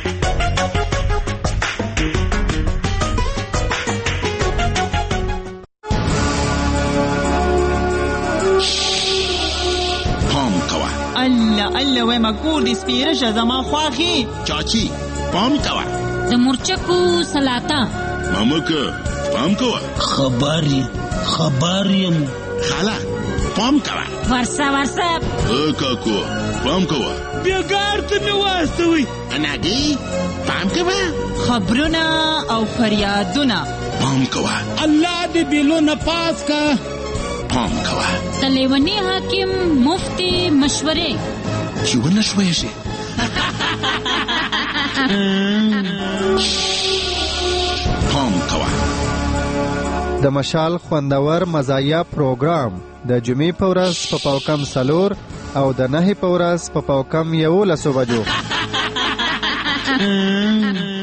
الله الله وای ما کور دې سپیره شه زما خواخي چاچی پام کوه. د مرچکو سلاطه مامکه پام کوه. خبري خبريم خاله پام کوه. ورسا ورسا ا کاکو پام کوه. بیګار ته مې واستوي اناګي پام کوه. خبرونه او فریادونه پام کوه. الله دې بلونه پاس کا پام کوه. تلیونی حاکم مفتی مشورې چې ونه شوی شي. پام کوه. د مشال خوندور مزایا پروګرام د جمعې په ورځ په پاوکم سلور او د نهي په ورځ په پاوکم یولسو بجو.